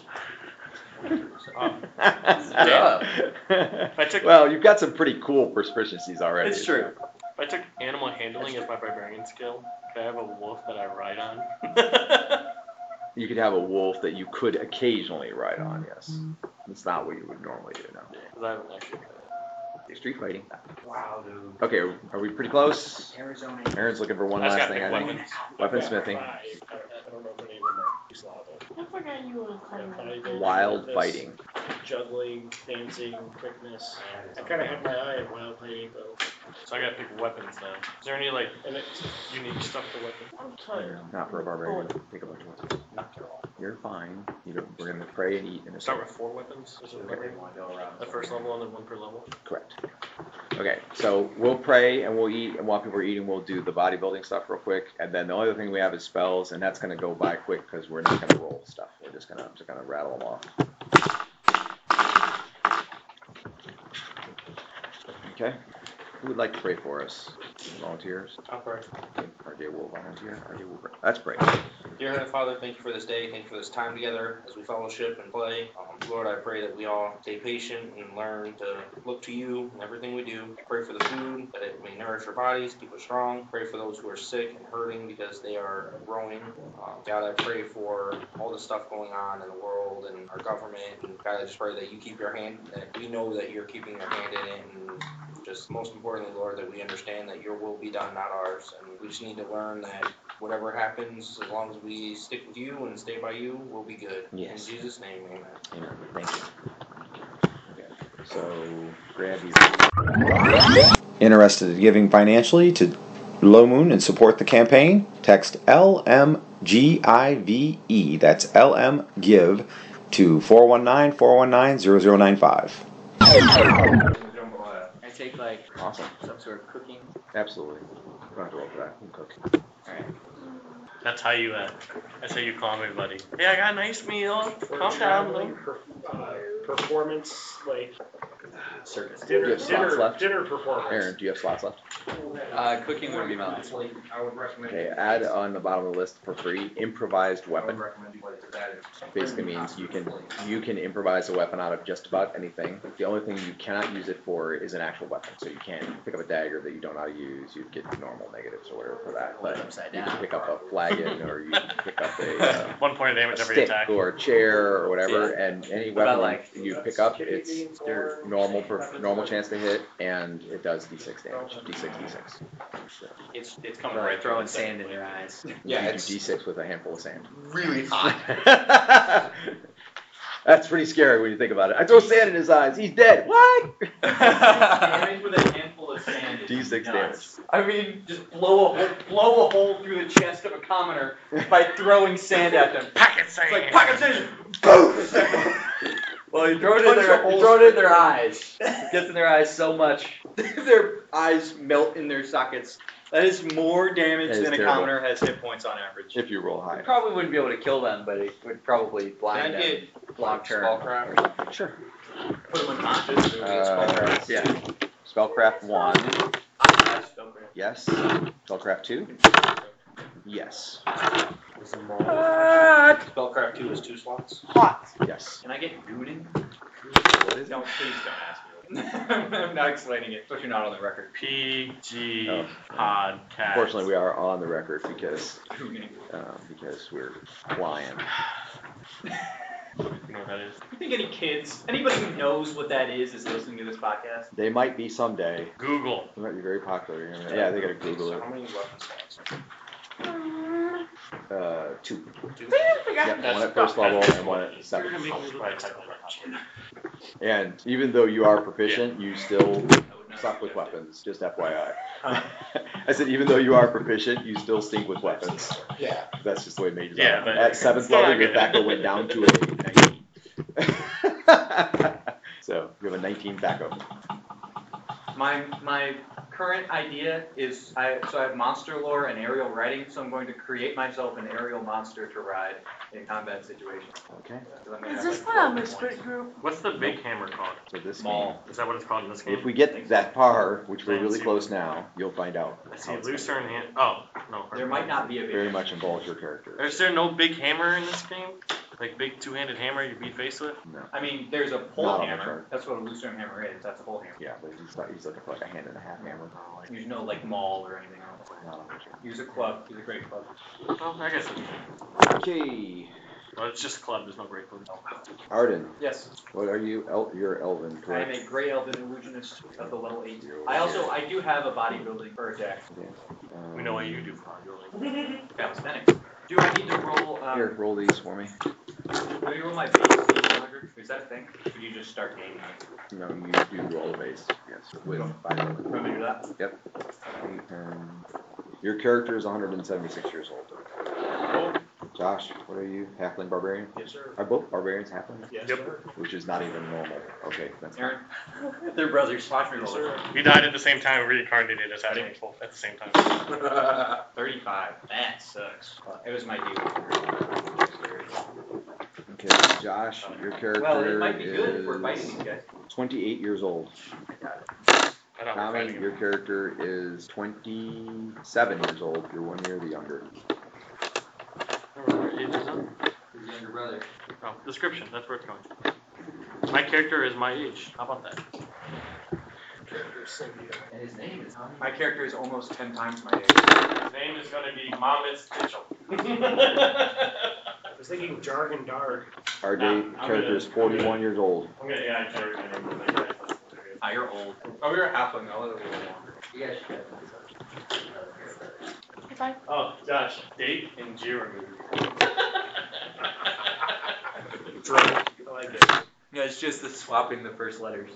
Duh. I took Well, you've got some pretty cool proficiencies already. It's true. I took Animal handling is my barbarian skill. If I have a wolf that I ride on. You could have a wolf that you could occasionally ride on, yes. It's not what you would normally do, no. Because I haven't actually played it. Street fighting. Wow, dude. Okay, are we pretty close? Arizona. Aaron's looking for one I just last gotta thing, pick I think. weapons. Weaponsmithing. I don't know if any of them are too slow. I forgot you were coming. Wild fighting. Juggling, dancing, quickness. I kind of had my eye on wild fighting though. So I gotta pick weapons now. Is there any like And it's unique stuff to weapons? I'm tired. Not for a barbarian. Take a bunch of weapons. You're fine. We're gonna pray and eat in a Start second. with 4 weapons. Is it Okay. the first level and then 1 per level? Correct. Okay, so we'll pray and we'll eat, and while people are eating, we'll do the bodybuilding stuff real quick, and then the only other thing we have is spells, and that's gonna go by quick because we're not gonna roll stuff. I'm just gonna rattle them off. Okay. Who would like to pray for us? Volunteers? I'll pray. RJ will volunteer. RJ will pray. Let's pray. Dear Heavenly Father, thank you for this day. Thank you for this time together as we fellowship and play. Lord, I pray that we all stay patient and learn to look to you in everything we do. I pray for the food, that it may nourish our bodies, keep us strong. Pray for those who are sick and hurting because they are growing. God, I pray for all the stuff going on in the world and our government. And God, I just pray that you keep your hand, that we know that you're keeping your hand in it. And just most importantly, Lord, that we understand that your will be done, not ours. And we just need to learn that whatever happens, as long as we stick with you and stay by you, we'll be good. Yes. In Jesus' name, amen. Amen. Thank you. Okay. So, grab these. Interested in giving financially to Low Moon and support the campaign? Text LMGIVE, that's LMGIVE, to 419-419-0095. I take like Awesome. some sort of cooking. Absolutely. You don't have to roll for that. You can cook. Alright. That's how you calm everybody. Hey, I got a nice meal. Calm down. Traveling, performance, like Circus. Do you have slots left? dinner performance. Aaron, do you have slots left? Cooking would be my last. I would recommend. Okay, add on the bottom of the list for free, improvised weapon. Basically means you can improvise a weapon out of just about anything. The only thing you cannot use it for is an actual weapon. So you can't pick up a dagger that you don't know how to use. You'd get normal negatives or whatever for that. But Upside you down. can pick up a flagon or you can pick up a 1 point of damage every stick attack. or a chair or whatever, and any What about, weapon like, you pick up, it's normal chance to hit, and it does d6 damage. D6. So, It's I'm like throwing sand in their eyes. yeah, you do d6 with a handful of sand. Really hot. That's pretty scary when you think about it. I throw sand in his eyes. He's dead. What? Damage with a handful of sand. D6 damage. I mean, just blow a hole through the chest of a commoner by throwing sand at them. Pocket sand. It's like pocket sand. Boom. Well, you throw it Punch in a their, hole you throw it in their through. eyes. It gets in their eyes so much. Their eyes melt in their sockets. That is more damage That is than a terrible. commoner has hit points on average. If you roll You high. probably wouldn't be able to kill them, but it would probably Can blind I them get long term. Spellcraft or something? Sure. Put them unconscious. Yeah. Spellcraft 1. Spellcraft. Yes. Spellcraft 2. Yes. Spellcraft 2 is 2 slots. Hot. Yes. Can I get Gooden? What is it? No, please don't ask me. I'm not explaining it, especially not on the record. PG Oh. podcast. Unfortunately, we are on the record because Gooden. we're flying. You know what that is? You think anybody who knows what that is listening to this podcast? They might be someday. Google. They might be very popular. Yeah, they gotta Google So it. how many weapon slots? 2. 2? Yep, one at first level and one at 7. And even though you are proficient, you still suck with weapons. Just FYI. I said even though you are proficient, you still stink with weapons. Yeah. That's just the way mages Yeah, are. but At 7th still level, not your good. thaco went down to a 19. So you have a 19 thaco. My current idea is I have monster lore and aerial riding, so I'm going to create myself an aerial monster to ride in combat situations. Okay. So I'm gonna Is have, this like, not a 12 misfit points. group? What's the big hammer called? So this Small. Is that what it's called in this game? game, if we get that far, which we're really close now, you'll find out. I how see it's Lucerne hand. Oh, no. There might not be a big very much involves your character. Is there no big hammer in this game? Like big two-handed hammer you beat face with? No. I mean, there's a pole Not on the hammer. chart. That's what a Lucerne hammer is. That's a pole hammer. Yeah, but he's looking for like a hand and a half hammer. There's no like maul or anything else. Not on the chart. Use a club. Use a great club. Well, I guess it's... Okay. Well, it's just club, there's no great club. Arden, Yes. what are you? You're Elven, I am correct? a gray elven illusionist of the level 8. I do have a bodybuilding or a deck. We know what you do for bodybuilding. Calisthenics. Do I need to roll? Here, roll these for me. Do you roll my base 100? Is that a thing? Or do you just start gaming it? No, you do roll the base. Yes. With 5 elements. Want me to do that? Yep. 8, 10. Your character is 176 years old. Josh, what are you? Halfling barbarian? Yes, sir. Are both barbarians halfling? Yes, Yep. sir. Which is not even normal. Okay, that's Aaron? They're brothers. Watch me roll it. We died at the same time, reincarnated as having both at the same time. 35. That sucks. It was my dude. Okay, Josh, your character Well, it might be good if we're is fighting these guys. 28 years old. I thought we were Tommy, fighting him. your character is 27 years old. You're 1 year the younger. Remember what age is that? His younger brother. Oh, description, that's where it's going. My character is my age. How about that? And his name is Tommy. My character is almost 10 times my age. His name is going to be Mamas Mitchell. I was thinking Jargon Dar. Our Nah, date character is 41 years old. I'm going to AI generate my name. Ah, you're old. Oh, we were halfling. I'll let it roll longer. You guys should Oh, Josh, date and Jira movie. I like it. Yeah, it's just the swapping the first letters.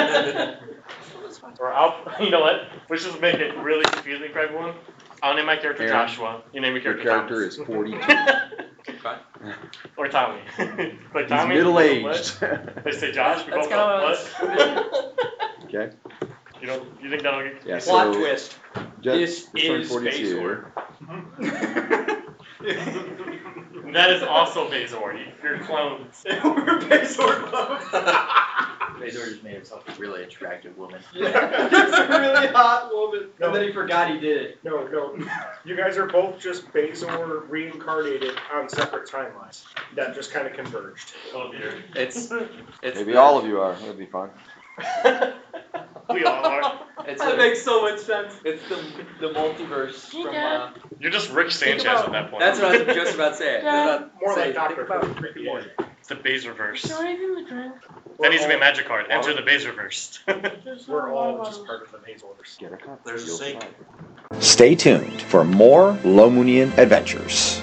Or you know what? Let's just make it really confusing for everyone. I'll name my character Aaron, Joshua. You name your Your character character is 42. Or Tommy. Like He's Tommy. middle-aged. They say Josh. We That's both go, what? Okay. You think that'll get Yeah, Plot so twist. This is 42. That is also Bazor. You're clones. We're Bazor Club. Bazor just made himself a really attractive woman. Yeah, he's a really hot woman. No. And then he forgot he did it. No. You guys are both just Bazor reincarnated on separate timelines that just kind of converged. Oh dear. It's Maybe all of you are. That'd be fun. We all are. that makes so much sense. It's the multiverse from. You're just Rick Sanchez at that point. That's what I was just about to say. More like Dr. Rick and Morty. It's the Bazorverse. Do I even drink? That needs to be a magic card. Enter the Bazorverse. We're all just part of the Hazorverse. Get a cup. There's a You'll sink. survive. Stay tuned for more Lomunian adventures.